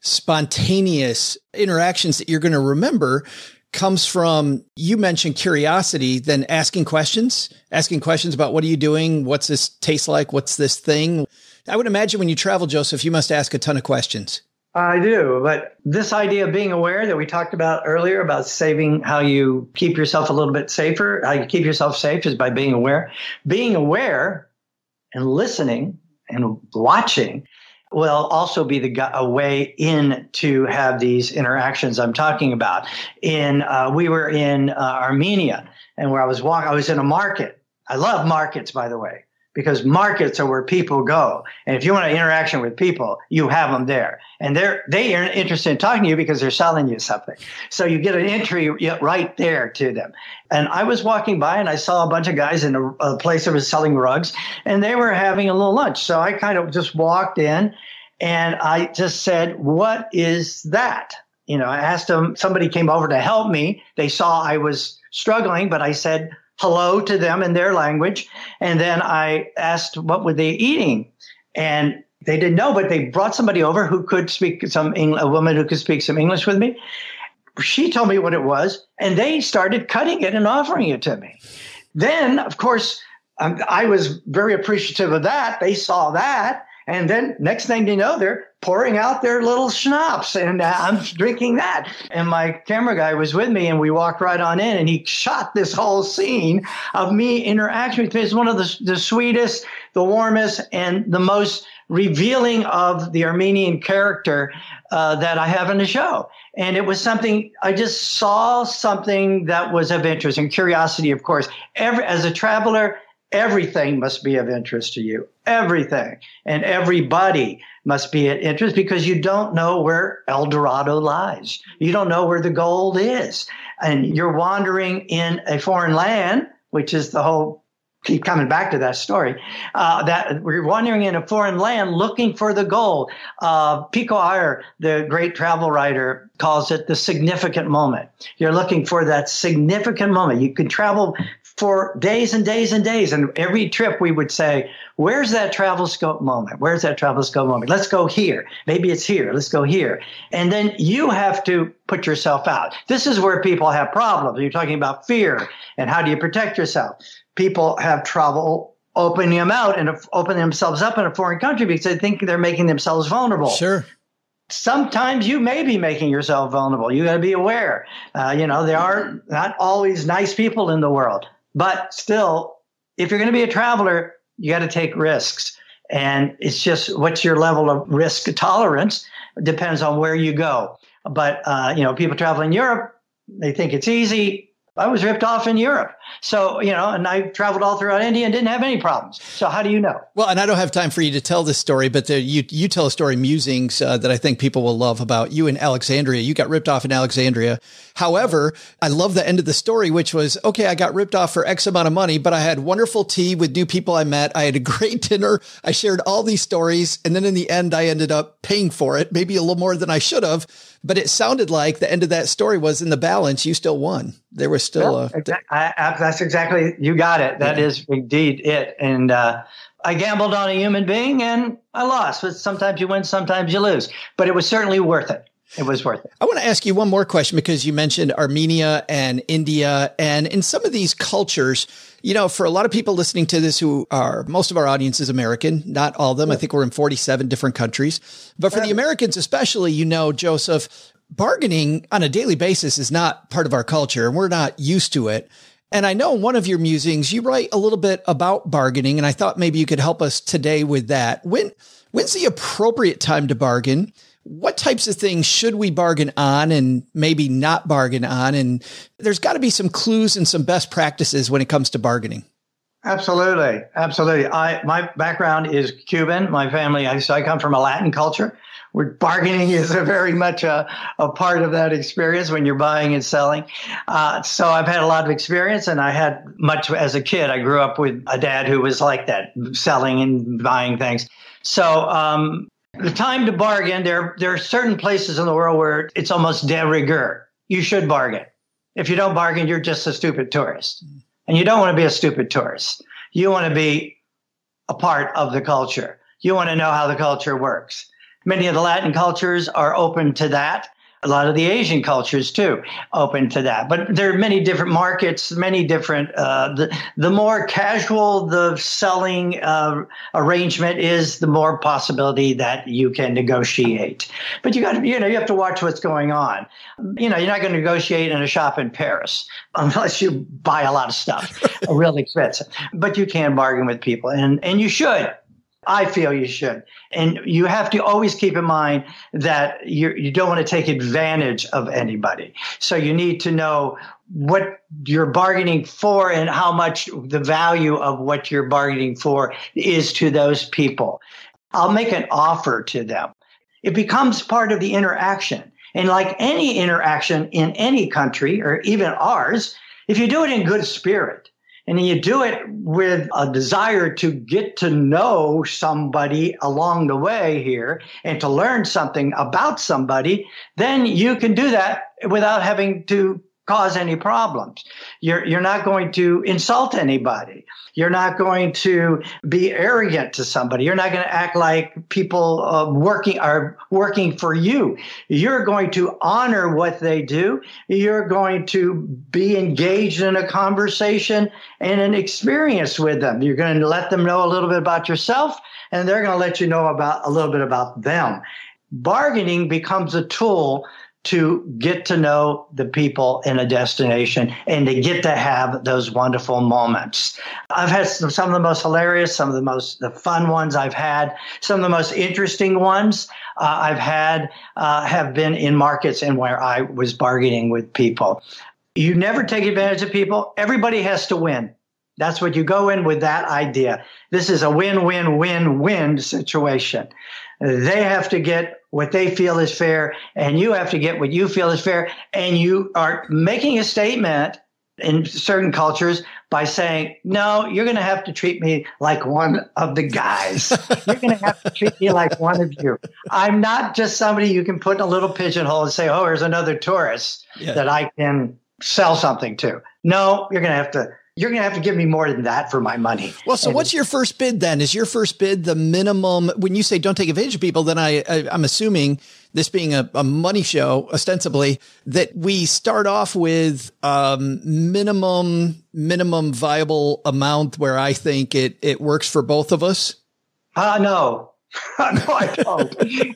spontaneous interactions that you're going to remember comes from, you mentioned curiosity, then asking questions, asking questions about what are you doing? What's this taste like? What's this thing? I would imagine when you travel, Joseph, you must ask a ton of questions. I do. But this idea of being aware that we talked about earlier about saving, how you keep yourself a little bit safer, how you keep yourself safe is by being aware. Being aware and listening and watching will also be the a way in to have these interactions I'm talking about. In uh, we were in uh, Armenia, and where I was walking, I was in a market. I love markets, by the way, because markets are where people go. And if you want an interaction with people, you have them there. And they're they are interested in talking to you because they're selling you something. So you get an entry right there to them. And I was walking by and I saw a bunch of guys in a, a place that was selling rugs, and they were having a little lunch. So I kind of just walked in and I just said, what is that? You know, I asked them, somebody came over to help me. They saw I was struggling, but I said hello to them in their language. And then I asked, what were they eating? And they didn't know, but they brought somebody over who could speak some English, a woman who could speak some English with me. She told me what it was, and they started cutting it and offering it to me. Then, of course, um, I was very appreciative of that. They saw that. And then next thing you know, they're pouring out their little schnapps, and uh, I'm drinking that. And my camera guy was with me, and we walked right on in, and he shot this whole scene of me interacting with me. It's one of the, the sweetest, the warmest, and the most revealing of the Armenian character uh, that I have in the show. And it was something, I just saw something that was of interest, and curiosity, of course. Every, as a traveler, everything must be of interest to you. Everything. And everybody must be of interest, because you don't know where El Dorado lies. You don't know where the gold is. And you're wandering in a foreign land, which is the whole keep coming back to that story, uh, that we're wandering in a foreign land looking for the gold. Uh, Pico Iyer, the great travel writer, calls it the significant moment. You're looking for that significant moment. You can travel for days and days and days. And every trip we would say, where's that travel scope moment? Where's that travel scope moment? Let's go here. Maybe it's here. Let's go here. And then you have to put yourself out. This is where people have problems. You're talking about fear and how do you protect yourself? People have trouble opening them out and opening themselves up in a foreign country because they think they're making themselves vulnerable. Sure. Sometimes you may be making yourself vulnerable. You got to be aware. Uh, you know, there are not always nice people in the world, but still, if you're going to be a traveler, you got to take risks. And it's just what's your level of risk tolerance depends on where you go. But, uh, you know, people travel in Europe, they think it's easy. I was ripped off in Europe. So, you know, and I traveled all throughout India and didn't have any problems. So how do you know? Well, and I don't have time for you to tell this story, but the, you you tell a story, Musings, uh, that I think people will love about you in Alexandria. You got ripped off in Alexandria. However, I love the end of the story, which was, okay, I got ripped off for X amount of money, but I had wonderful tea with new people I met. I had a great dinner. I shared all these stories. And then in the end, I ended up paying for it, maybe a little more than I should have. But it sounded like the end of that story was in the balance. You still won. There was still well, a. Exactly, I, I, that's exactly, you got it. That yeah. is indeed it. And uh, I gambled on a human being and I lost. But sometimes you win, sometimes you lose. But it was certainly worth it. It was worth it. I want to ask you one more question because you mentioned Armenia and India. And in some of these cultures, you know, for a lot of people listening to this who are, most of our audience is American, not all of them. Yeah. I think we're in forty-seven different countries. But for yeah. the Americans especially, you know, Joseph, bargaining on a daily basis is not part of our culture and we're not used to it. And I know in one of your musings, you write a little bit about bargaining, and I thought maybe you could help us today with that. When, when's the appropriate time to bargain? What types of things should we bargain on and maybe not bargain on? And there's got to be some clues and some best practices when it comes to bargaining. Absolutely. Absolutely. I, my background is Cuban. My family, I, so I come from a Latin culture where bargaining is a very much a, a part of that experience when you're buying and selling. Uh, so I've had a lot of experience, and I had much as a kid. I grew up with a dad who was like that, selling and buying things. So, um, the time to bargain, there, there are certain places in the world where it's almost de rigueur. You should bargain. If you don't bargain, you're just a stupid tourist. And you don't want to be a stupid tourist. You want to be a part of the culture. You want to know how the culture works. Many of the Latin cultures are open to that. A lot of the Asian cultures, too, open to that. But there are many different markets, many different, uh, the, the more casual the selling uh, arrangement is, the more possibility that you can negotiate. But you got to, you know, you have to watch what's going on. You know, you're not going to negotiate in a shop in Paris unless you buy a lot of stuff, real expensive. But you can bargain with people, and, and you should. I feel you should. And you have to always keep in mind that you you don't want to take advantage of anybody. So you need to know what you're bargaining for and how much the value of what you're bargaining for is to those people. I'll make an offer to them. It becomes part of the interaction. And like any interaction in any country, or even ours, if you do it in good spirit, and you do it with a desire to get to know somebody along the way here and to learn something about somebody, then you can do that without having to cause any problems. You're, you're not going to insult anybody. You're not going to be arrogant to somebody. You're not going to act like people uh, working are working for you. You're going to honor what they do. You're going to be engaged in a conversation and an experience with them. You're going to let them know a little bit about yourself, and they're going to let you know about a little bit about them. Bargaining becomes a tool to get to know the people in a destination and to get to have those wonderful moments. I've had some, some of the most hilarious, some of the most the fun ones I've had, some of the most interesting ones uh, I've had uh, have been in markets and where I was bargaining with people. You never take advantage of people. Everybody has to win. That's what you go in with, that idea. This is a win-win-win-win situation. They have to get what they feel is fair, and you have to get what you feel is fair. And you are making a statement in certain cultures by saying, no, you're going to have to treat me like one of the guys. You're going to have to treat me like one of you. I'm not just somebody you can put in a little pigeonhole and say, oh, here's another tourist yeah. that I can sell something to. No, you're going to have to, you're going to have to give me more than that for my money. Well, so and what's your first bid then? Is your first bid the minimum? When you say don't take advantage of people, then I, I I'm assuming, this being a, a money show, ostensibly, that we start off with um, minimum minimum viable amount where I think it it works for both of us? Uh, no. no, I don't.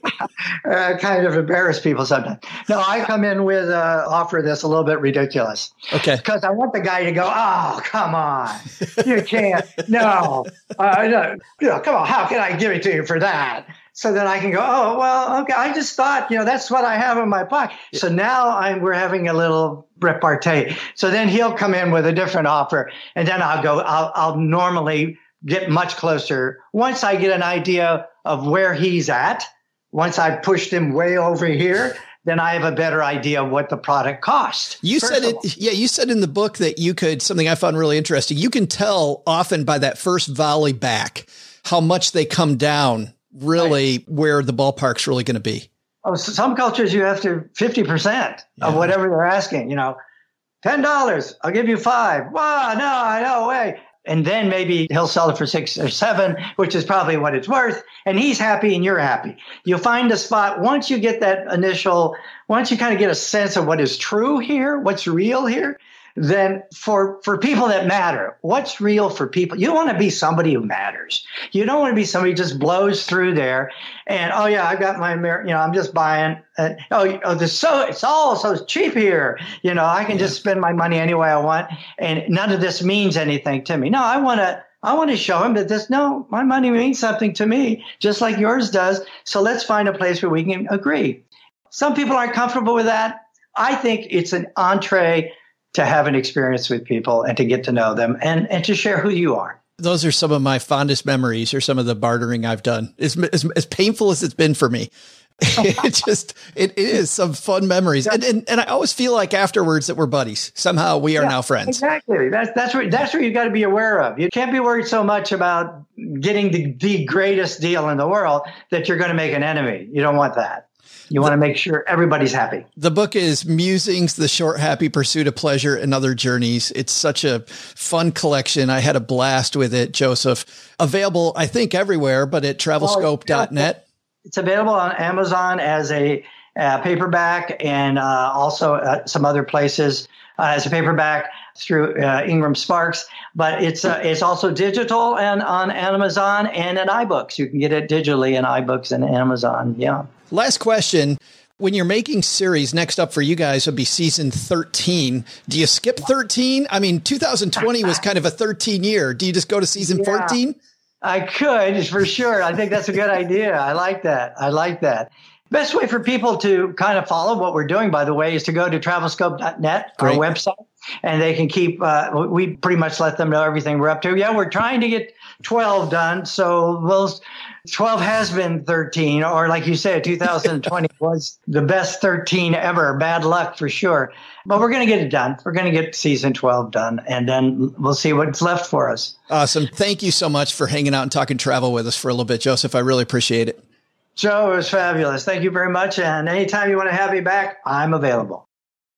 uh, kind of embarrass people sometimes. No, I come in with an offer that's a little bit ridiculous. Okay. Because I want the guy to go, oh, come on. You can't. No. Uh, no. You know, come on. How can I give it to you for that? So then I can go, oh, well, okay. I just thought, you know, that's what I have in my pocket. So now I'm, we're having a little repartee. So then he'll come in with a different offer. And then I'll go, I'll, I'll normally get much closer. Once I get an idea of where he's at, once I've pushed him way over here, then I have a better idea of what the product costs. You said it, yeah, you said in the book that you could, something I found really interesting, you can tell often by that first volley back how much they come down, really right. where the ballpark's really going to be. Oh, so some cultures you have to fifty percent yeah. of whatever they're asking, you know, ten dollars, I'll give you five. Wow, no, no way. And then maybe he'll sell it for six or seven, which is probably what it's worth. And he's happy and you're happy. You'll find a spot once you get that initial, once you kind of get a sense of what is true here, what's real here, then for, for people that matter, what's real for people? You want to be somebody who matters. You don't want to be somebody who just blows through there and, oh yeah, I got my, you know, I'm just buying. Uh, oh, oh this so it's all so cheap here. You know, I can just spend my money any way I want, and none of this means anything to me. No, I want to. I want to show him that this. No, my money means something to me, just like yours does. So let's find a place where we can agree. Some people aren't comfortable with that. I think it's an entree to have an experience with people and to get to know them and, and to share who you are. Those are some of my fondest memories, or some of the bartering I've done. As, as, as painful as it's been for me, it just, it, it is some fun memories. And, and, and I always feel like afterwards that we're buddies. Somehow we are yeah, now friends. Exactly. That's, that's where, that's where you got to be aware of. You can't be worried so much about getting the, the greatest deal in the world that you're going to make an enemy. You don't want that. You want to make sure everybody's happy. The book is Musings, The Short, Happy Pursuit of Pleasure and Other Journeys. It's such a fun collection. I had a blast with it, Joseph. Available, I think, everywhere, but at travel scope dot net. It's available on Amazon as a uh, paperback, and uh, also uh, some other places uh, as a paperback through uh, Ingram Sparks. But it's uh, it's also digital and on Amazon and in iBooks. You can get it digitally in iBooks and Amazon. Yeah. Last question. When you're making series, next up for you guys would be season thirteen. Do you skip thirteen? I mean, two thousand twenty was kind of a thirteen year. Do you just go to season yeah, fourteen? I could, for sure. I think that's a good idea. I like that. I like that. Best way for people to kind of follow what we're doing, by the way, is to go to travel scope dot net, our website, and they can keep, uh, we pretty much let them know everything we're up to. Yeah, we're trying to get twelve done. So we'll, twelve has been thirteen, or like you said, two thousand twenty was the best thirteen ever. Bad luck for sure. But we're going to get it done. We're going to get season twelve done, and then we'll see what's left for us. Awesome. Thank you so much for hanging out and talking travel with us for a little bit, Joseph. I really appreciate it. Joe, it was fabulous. Thank you very much. And anytime you want to have me back, I'm available.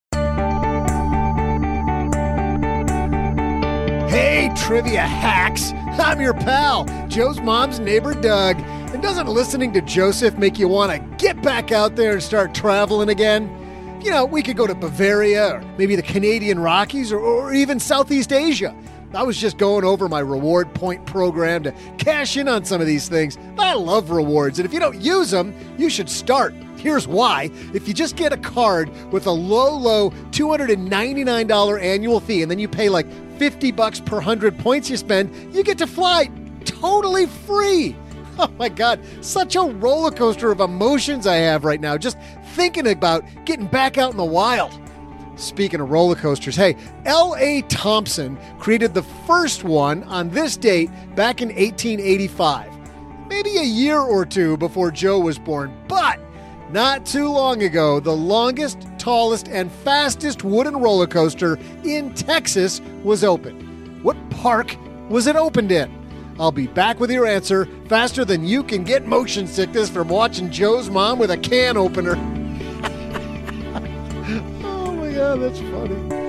Hey, trivia hacks. I'm your pal, Joe's mom's neighbor, Doug. And doesn't listening to Joseph make you want to get back out there and start traveling again? You know, we could go to Bavaria, or maybe the Canadian Rockies, or, or even Southeast Asia. I was just going over my reward point program to cash in on some of these things. I love rewards, and if you don't use them, you should start. Here's why. If you just get a card with a low, low two hundred ninety-nine dollars annual fee, and then you pay like fifty bucks per one hundred points you spend, you get to fly totally free. Oh my God, such a roller coaster of emotions I have right now just thinking about getting back out in the wild. Speaking of roller coasters, hey, L A Thompson created the first one on this date back in eighteen eighty-five. Maybe a year or two before Joe was born, but Not too long ago, the longest, tallest, and fastest wooden roller coaster in Texas was open. What park was it opened in? I'll be back with your answer faster than you can get motion sickness from watching Joe's mom with a can opener. Oh my God, that's funny.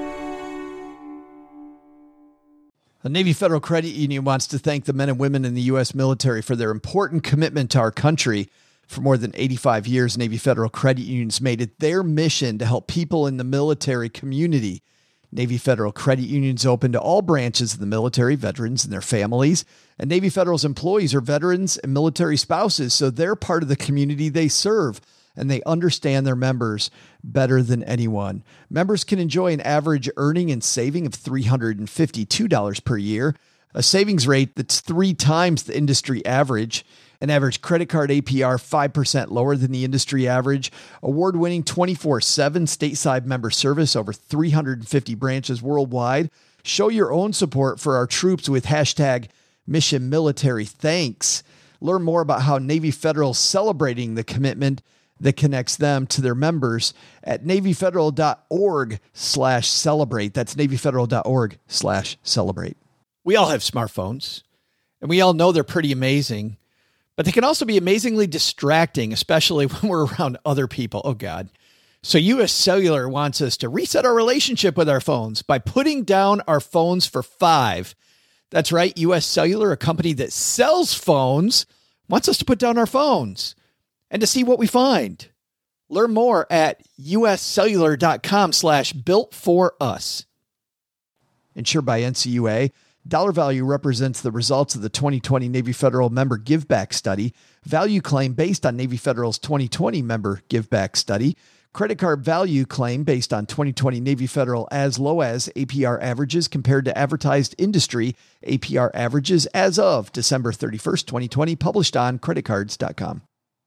The Navy Federal Credit Union wants to thank the men and women in the U S military for their important commitment to our country. For more than eighty-five years, Navy Federal Credit Union's made it their mission to help people in the military community. Navy Federal Credit Union's open to all branches of the military, veterans and their families. And Navy Federal's employees are veterans and military spouses, so they're part of the community they serve, and they understand their members better than anyone. Members can enjoy an average earning and saving of three hundred fifty-two dollars per year, a savings rate that's three times the industry average, an average credit card A P R five percent lower than the industry average, award-winning twenty-four seven stateside member service over three hundred fifty branches worldwide. Show your own support for our troops with hashtag Mission Military Thanks. Learn more about how Navy Federal is celebrating the commitment that connects them to their members at NavyFederal.org slash celebrate. That's NavyFederal.org slash celebrate. We all have smartphones, and we all know they're pretty amazing. But they can also be amazingly distracting, especially when we're around other people. Oh, God. So U S Cellular wants us to reset our relationship with our phones by putting down our phones for five. That's right. U S Cellular, a company that sells phones, wants us to put down our phones and to see what we find. Learn more at uscellular.com slash built for us. Insured by N C U A. Dollar value represents the results of the twenty twenty Navy Federal Member Giveback Study. Value claim based on Navy Federal's twenty twenty Member Giveback Study. Credit card value claim based on twenty twenty Navy Federal as low as A P R averages compared to advertised industry A P R averages as of December thirty-first, twenty twenty, published on credit cards dot com.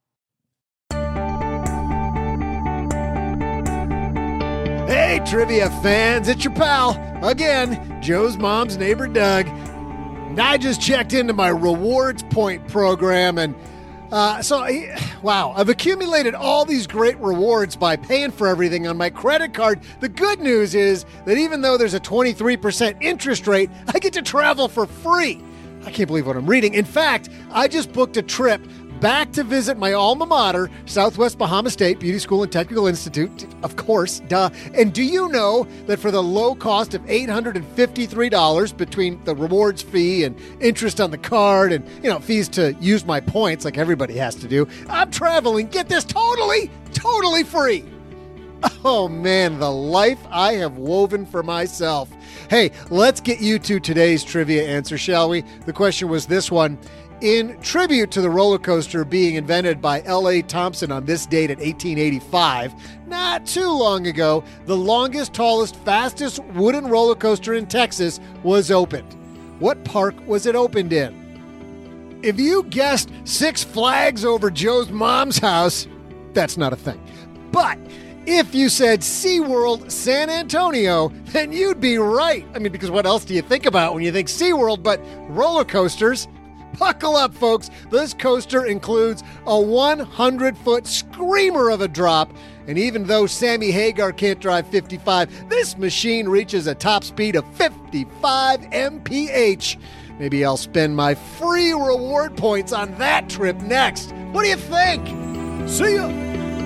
Hey, trivia fans, it's your pal, again, Joe's mom's neighbor, Doug. I just checked into my rewards point program, and uh, so, wow, I've accumulated all these great rewards by paying for everything on my credit card. The good news is that even though there's a twenty-three percent interest rate, I get to travel for free. I can't believe what I'm reading. In fact, I just booked a trip back to visit my alma mater, Southwest Bahama State Beauty School and Technical Institute, of course, duh. And do you know that for the low cost of eight hundred fifty-three dollars between the rewards fee and interest on the card and, you know, fees to use my points like everybody has to do, I'm traveling, get this, totally, totally free. Oh man, the life I have woven for myself. Hey, let's get you to today's trivia answer, shall we? The question was this one. In tribute to the roller coaster being invented by L A Thompson on this date in eighteen eighty-five, not too long ago, the longest, tallest, fastest wooden roller coaster in Texas was opened. What park was it opened in? If you guessed Six Flags over Joe's mom's house, that's not a thing. But if you said SeaWorld San Antonio, then you'd be right. I mean, because what else do you think about when you think SeaWorld but roller coasters? Buckle up, folks. This coaster includes a one hundred foot screamer of a drop. And even though Sammy Hagar can't drive fifty-five, this machine reaches a top speed of fifty-five miles per hour. Maybe I'll spend my free reward points on that trip next. What do you think? See ya!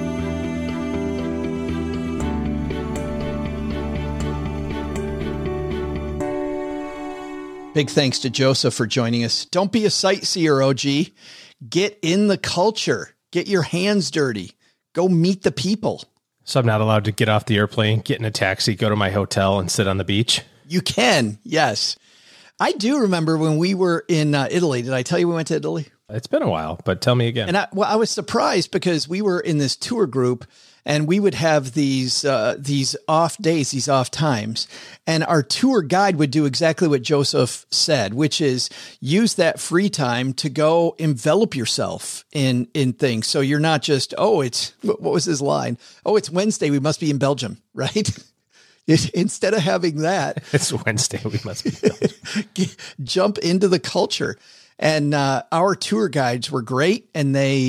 Big thanks to Joseph for joining us. Don't be a sightseer, O G. Get in the culture. Get your hands dirty. Go meet the people. So I'm not allowed to get off the airplane, get in a taxi, go to my hotel, and sit on the beach? You can, yes. I do remember when we were in uh, Italy. Did I tell you we went to Italy? It's been a while, but tell me again. And I, well, I was surprised because we were in this tour group, and we would have these uh, these off days, these off times. And our tour guide would do exactly what Joseph said, which is use that free time to go envelop yourself in, in things. So you're not just, oh, it's, what was his line? Oh, it's Wednesday. We must be in Belgium, right? It, instead of having that. It's Wednesday. We must be in Belgium. Jump into the culture. And uh, our tour guides were great, and they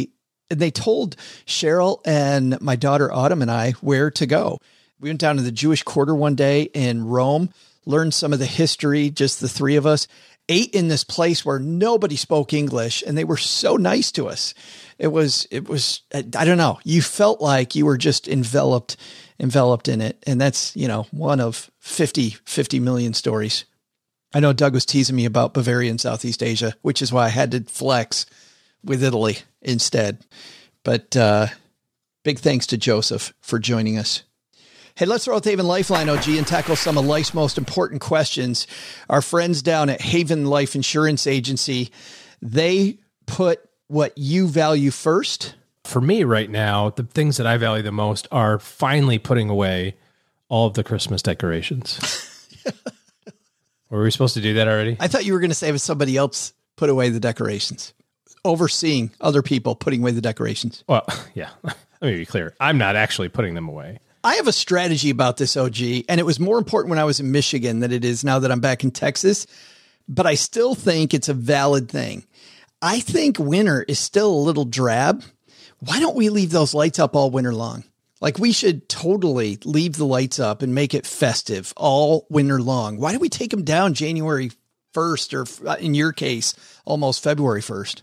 And they told Cheryl and my daughter Autumn and I where to go. We went down to the Jewish Quarter one day in Rome, learned some of the history, just the three of us, ate in this place where nobody spoke English, and they were so nice to us. It was, it was, I don't know. You felt like you were just enveloped, enveloped in it. And that's, you know, one of fifty, fifty million stories. I know Doug was teasing me about Bavaria and Southeast Asia, which is why I had to flex with Italy instead. But uh, big thanks to Joseph for joining us. Hey, let's throw out the Haven Lifeline, O G, and tackle some of life's most important questions. Our friends down at Haven Life Insurance Agency, they put what you value first. For me right now, the things that I value the most are finally putting away all of the Christmas decorations. Were we supposed to do that already? I thought you were going to say if somebody else put away the decorations, overseeing other people putting away the decorations. Well, yeah, let me be clear. I'm not actually putting them away. I have a strategy about this, O G, and it was more important when I was in Michigan than it is now that I'm back in Texas, but I still think it's a valid thing. I think winter is still a little drab. Why don't we leave those lights up all winter long? Like, we should totally leave the lights up and make it festive all winter long. Why do we take them down January first, or in your case, almost February first?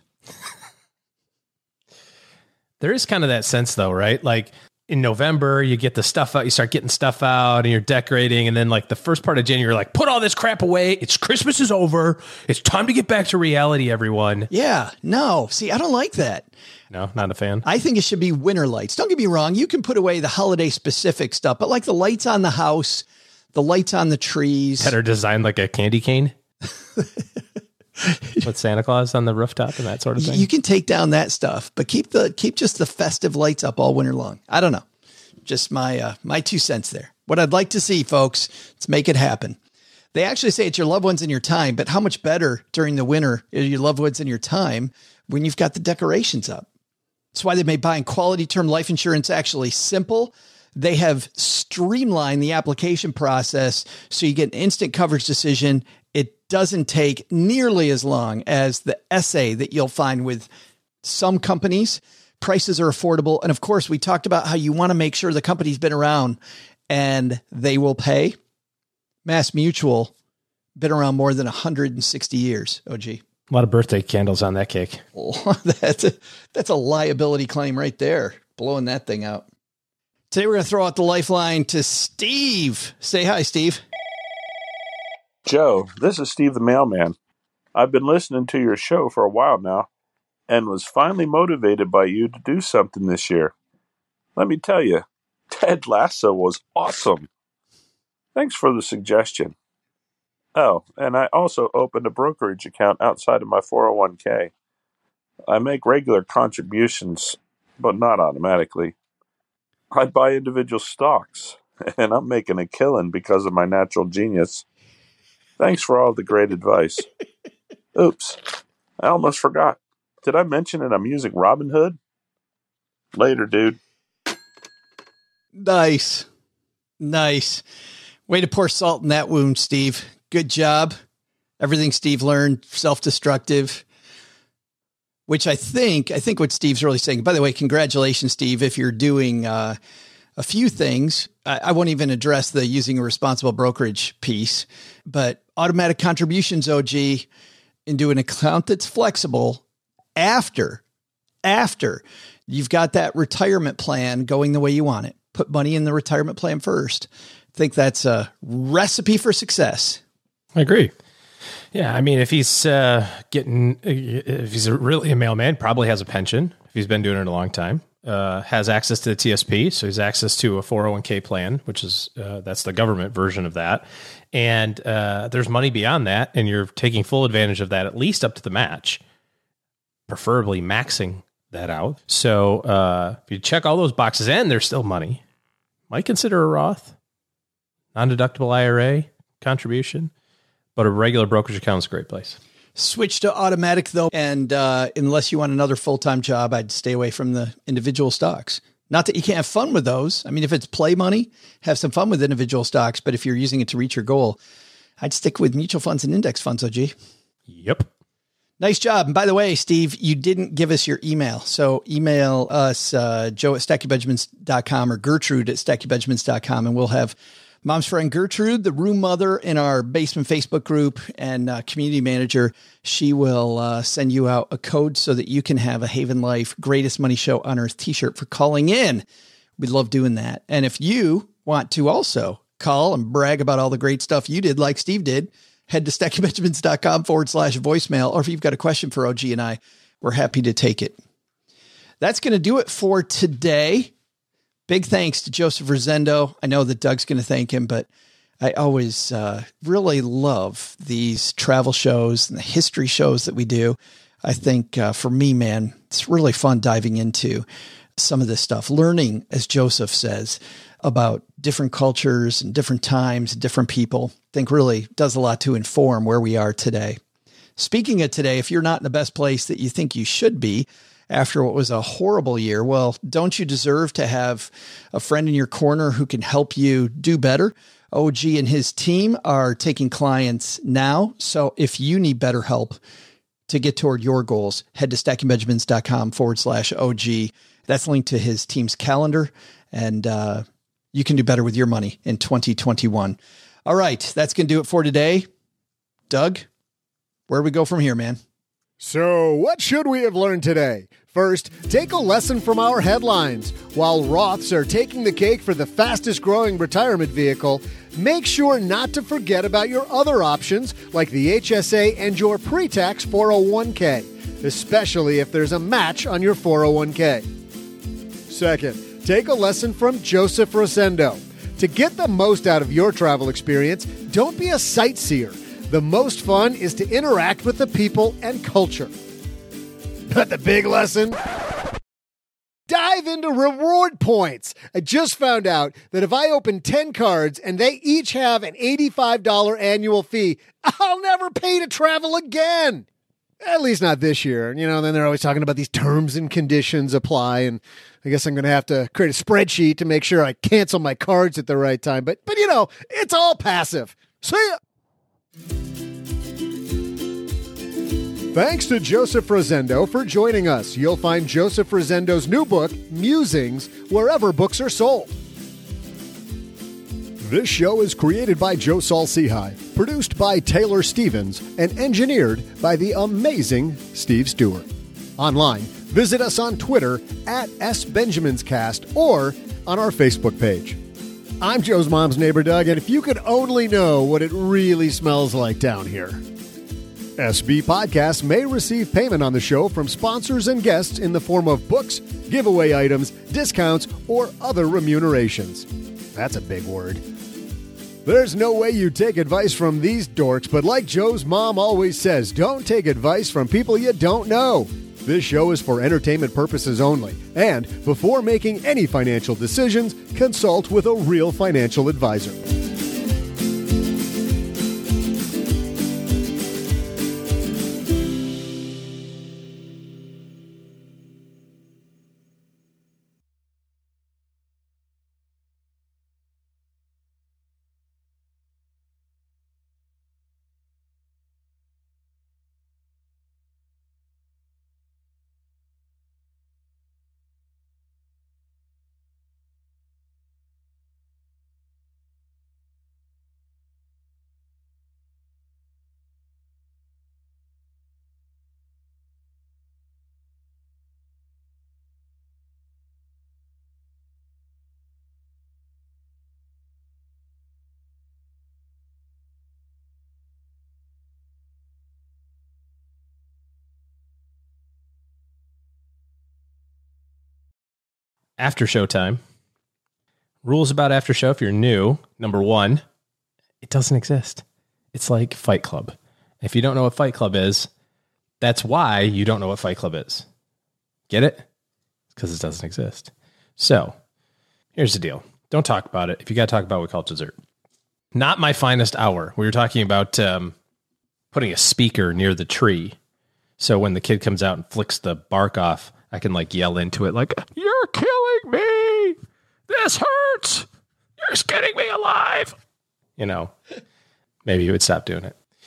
There is kind of that sense though, right? Like, in November, you get the stuff out, you start getting stuff out and you're decorating. And then like the first part of January, you're like, put all this crap away. It's Christmas is over. It's time to get back to reality, everyone. Yeah, no, see, I don't like that. No, not a fan. I think it should be winter lights. Don't get me wrong. You can put away the holiday specific stuff, but like the lights on the house, the lights on the trees that are designed like a candy cane. With Santa Claus on the rooftop and that sort of thing. You can take down that stuff, but keep the keep just the festive lights up all winter long. I don't know. Just my uh, my two cents there. What I'd like to see, folks, let's make it happen. They actually say it's your loved ones and your time, but how much better during the winter are your loved ones and your time when you've got the decorations up? That's why they made buying quality term life insurance actually simple. They have streamlined the application process so you get an instant coverage decision. It doesn't take nearly as long as the essay that you'll find with some companies. Prices are affordable. And of course, we talked about how you want to make sure the company's been around and they will pay. Mass Mutual, been around more than one hundred sixty years, O G. A lot of birthday candles on that cake. that's, a, that's a liability claim right there, blowing that thing out. Today, we're going to throw out the lifeline to Steve. Say hi, Steve. Joe, this is Steve the Mailman. I've been listening to your show for a while now and was finally motivated by you to do something this year. Let me tell you, Ted Lasso was awesome. Thanks for the suggestion. Oh, and I also opened a brokerage account outside of my four oh one k. I make regular contributions, but not automatically. I buy individual stocks, and I'm making a killing because of my natural genius. Thanks for all the great advice. Oops, I almost forgot. Did I mention that I'm using Robinhood? Later, dude. Nice. Nice. Way to pour salt in that wound, Steve. Good job. Everything Steve learned, self-destructive, which I think, I think what Steve's really saying, by the way, congratulations, Steve, if you're doing uh, a few things. I, I won't even address the using a responsible brokerage piece, but automatic contributions, O G, into an account that's flexible after, after you've got that retirement plan going the way you want it. Put money in the retirement plan first. I think that's a recipe for success. I agree. Yeah, I mean, if he's uh, getting, if he's a really a mailman, probably has a pension. If he's been doing it a long time, uh, has access to the T S P, so he's access to a four oh one k plan, which is uh, that's the government version of that. And uh, there's money beyond that, and you're taking full advantage of that, at least up to the match, preferably maxing that out. So uh, if you check all those boxes, and there's still money, might consider a Roth, non-deductible I R A contribution. But a regular brokerage account is a great place. Switch to automatic, though, and uh, unless you want another full-time job, I'd stay away from the individual stocks. Not that you can't have fun with those. I mean, if it's play money, have some fun with individual stocks. But if you're using it to reach your goal, I'd stick with mutual funds and index funds, O G. Yep. Nice job. And by the way, Steve, you didn't give us your email. So email us, uh, Joe at stacky benjamins dot com or Gertrude at stacky benjamins dot com. And we'll have Mom's friend Gertrude, the room mother in our basement Facebook group and uh, community manager. She will uh, send you out a code so that you can have a Haven Life Greatest Money Show on Earth t-shirt for calling in. We love doing that. And if you want to also call and brag about all the great stuff you did, like Steve did, head to stacky benjamins dot com forward slash voicemail. Or if you've got a question for O G and I, we're happy to take it. That's going to do it for today. Big thanks to Joseph Rosendo. I know that Doug's going to thank him, but I always uh, really love these travel shows and the history shows that we do. I think uh, for me, man, it's really fun diving into some of this stuff, learning, as Joseph says, about different cultures and different times, and different people. I think really does a lot to inform where we are today. Speaking of today, if you're not in the best place that you think you should be after what was a horrible year, well, don't you deserve to have a friend in your corner who can help you do better? O G and his team are taking clients now. So if you need better help to get toward your goals, head to stacky benjamins dot com forward slash O G. That's linked to his team's calendar, and uh, you can do better with your money in twenty twenty-one. All right, that's going to do it for today. Doug, where do we go from here, man? So what should we have learned today? First, take a lesson from our headlines. While Roths are taking the cake for the fastest growing retirement vehicle, make sure not to forget about your other options like the H S A and your pre-tax four oh one k, especially if there's a match on your four oh one k. Second, take a lesson from Joseph Rosendo. To get the most out of your travel experience, don't be a sightseer. The most fun is to interact with the people and culture. But the big lesson? Dive into reward points. I just found out that if I open ten cards and they each have an eighty-five dollars annual fee, I'll never pay to travel again. At least not this year. You know, then they're always talking about these terms and conditions apply, and I guess I'm going to have to create a spreadsheet to make sure I cancel my cards at the right time. But, but you know, it's all passive. See ya. Thanks to Joseph Rosendo for joining us. You'll find Joseph Rosendo's new book, Musings, wherever books are sold. This show is created by Joe Saul-Sehy, produced by Taylor Stevens, and engineered by the amazing Steve Stewart. Online, visit us on Twitter at S Benjamins Cast or on our Facebook page. I'm Joe's mom's neighbor, Doug, and if you could only know what it really smells like down here. S B Podcasts may receive payment on the show from sponsors and guests in the form of books, giveaway items, discounts, or other remunerations. That's a big word. There's no way you take advice from these dorks, but like Joe's mom always says, don't take advice from people you don't know. This show is for entertainment purposes only, and before making any financial decisions, consult with a real financial advisor. After show time. Rules about after show if you're new. Number one, it doesn't exist. It's like Fight Club. If you don't know what Fight Club is, that's why you don't know what Fight Club is. Get it? Because it doesn't exist. So, here's the deal. Don't talk about it. If you got to talk about it, we call it dessert. Not my finest hour. We were talking about um, putting a speaker near the tree. So when the kid comes out and flicks the bark off, I can like yell into it like, "You're killing me! This hurts! You're skinning me alive!" You know, maybe you would stop doing it.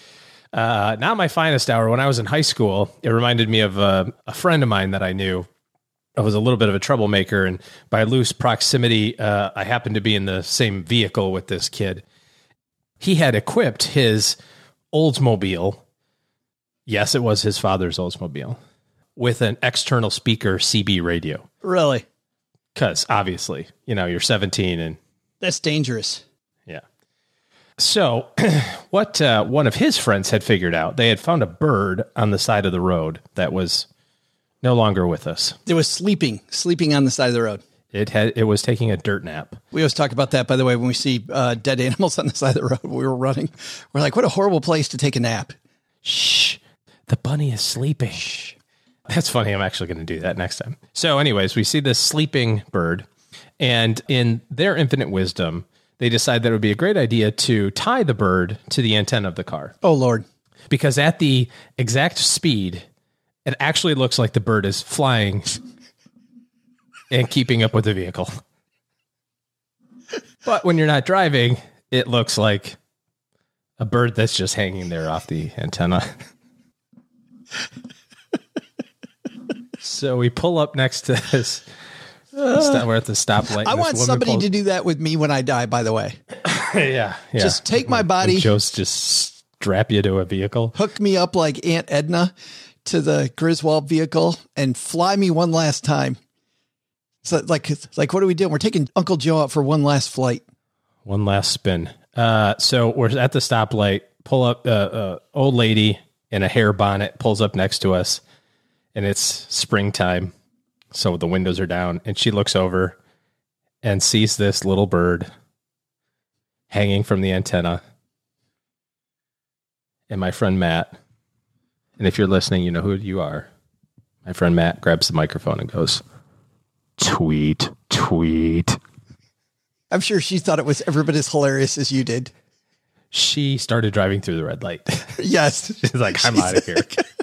Uh, not my finest hour. When I was in high school, it reminded me of a, a friend of mine that I knew. I was a little bit of a troublemaker, and by loose proximity, uh, I happened to be in the same vehicle with this kid. He had equipped his Oldsmobile, yes, it was his father's Oldsmobile, with an external speaker C B radio. Really? Because obviously, you know, you're seventeen and... That's dangerous. Yeah. So what uh, one of his friends had figured out, they had found a bird on the side of the road that was no longer with us. It was sleeping, sleeping on the side of the road. It had, it was taking a dirt nap. We always talk about that, by the way, when we see uh, dead animals on the side of the road. We were running. We're like, what a horrible place to take a nap. Shh. The bunny is sleeping. Shh. That's funny. I'm actually going to do that next time. So anyways, we see this sleeping bird, and in their infinite wisdom, they decide that it would be a great idea to tie the bird to the antenna of the car. Oh, Lord. Because at the exact speed, it actually looks like the bird is flying and keeping up with the vehicle. But when you're not driving, it looks like a bird that's just hanging there off the antenna. So we pull up next to this. Uh, we're at the stoplight. I want somebody pulls, to do that with me when I die, by the way. yeah, yeah. Just take my body. And Joe's just strap you to a vehicle. Hook me up like Aunt Edna to the Griswold vehicle and fly me one last time. So like, like, what are we doing? We're taking Uncle Joe out for one last flight. One last spin. Uh, so we're at the stoplight, pull up, uh, uh, old lady in a hair bonnet pulls up next to us, and it's springtime. So the windows are down, and she looks over and sees this little bird hanging from the antenna. And my friend Matt, and if you're listening, you know who you are. My friend Matt grabs the microphone and goes, tweet, tweet. I'm sure she thought it was every bit as hilarious as you did. She started driving through the red light. Yes. She's like, I'm out of here.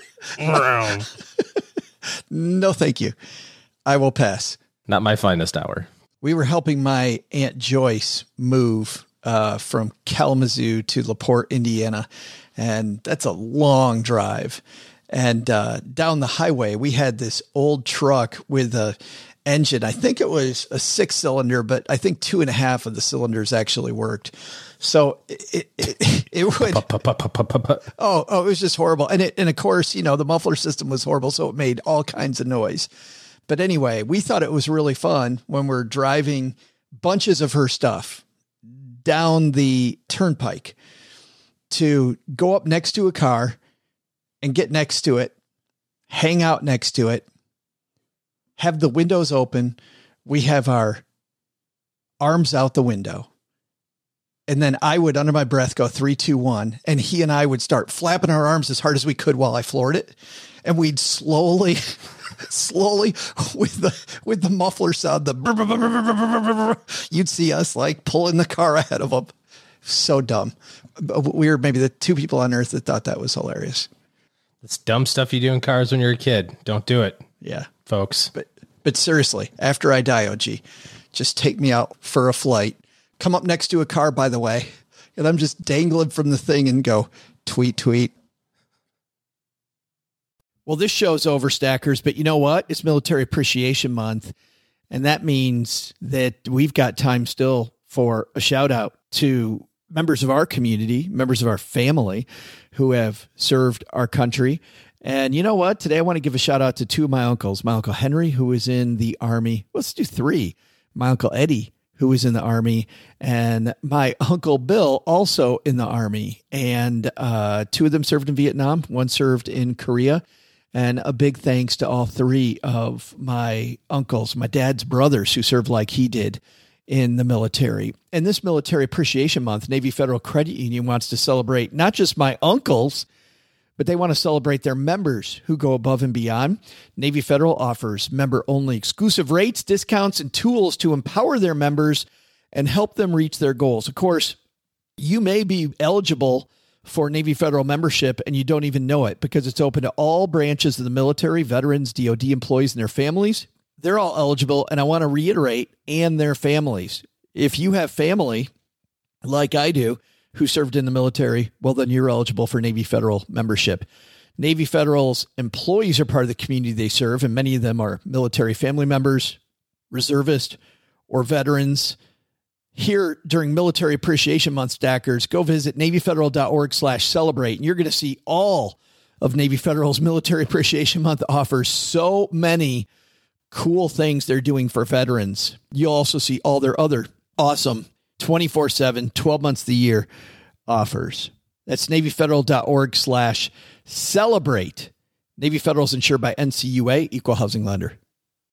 No, thank you. I will pass. Not my finest hour. We were helping my Aunt Joyce move uh, from Kalamazoo to LaPorte, Indiana. And that's a long drive. And uh, down the highway, we had this old truck with a engine. I think it was a six cylinder, but I think two and a half of the cylinders actually worked. So it, it, it would, oh, oh, it was just horrible. And it, and of course, you know, the muffler system was horrible. So it made all kinds of noise. But anyway, we thought it was really fun when we're driving bunches of her stuff down the turnpike to go up next to a car and get next to it, hang out next to it, have the windows open. We have our arms out the window. And then I would, under my breath, go three, two, one. And he and I would start flapping our arms as hard as we could while I floored it. And we'd slowly, slowly with the, with the muffler sound, the, you'd see us like pulling the car ahead of them. So dumb. We were maybe the two people on earth that thought that was hilarious. It's dumb stuff you do in cars when you're a kid. Don't do it. Yeah. Folks. But, but seriously, after I die, O G, just take me out for a flight. Come up next to a car, by the way, and I'm just dangling from the thing and go, tweet, tweet. Well, this show's over, Stackers, but you know what? It's Military Appreciation Month, and that means that we've got time still for a shout out to members of our community, members of our family who have served our country. And you know what? Today I want to give a shout out to two of my uncles, my Uncle Henry, who was in the Army. Let's do three. My Uncle Eddie, who was in the Army, and my Uncle Bill, also in the Army. And uh, two of them served in Vietnam. One served in Korea. And a big thanks to all three of my uncles, my dad's brothers, who served like he did in the military. And this Military Appreciation Month, Navy Federal Credit Union wants to celebrate not just my uncles, but they want to celebrate their members who go above and beyond. Navy Federal offers member-only exclusive rates, discounts, and tools to empower their members and help them reach their goals. Of course, you may be eligible for Navy Federal membership and you don't even know it because it's open to all branches of the military, veterans, D O D employees, and their families. They're all eligible, and I want to reiterate, and their families. If you have family, like I do, who served in the military, well, then you're eligible for Navy Federal membership. Navy Federal's employees are part of the community they serve, and many of them are military family members, reservists, or veterans. Here during Military Appreciation Month, stackers, go visit NavyFederal.org slash celebrate, and you're going to see all of Navy Federal's Military Appreciation Month offers so many cool things they're doing for veterans. You'll also see all their other awesome twenty-four seven, twelve months of the year offers. That's NavyFederal.org slash celebrate. Navy Federal is insured by N C U A, Equal Housing Lender.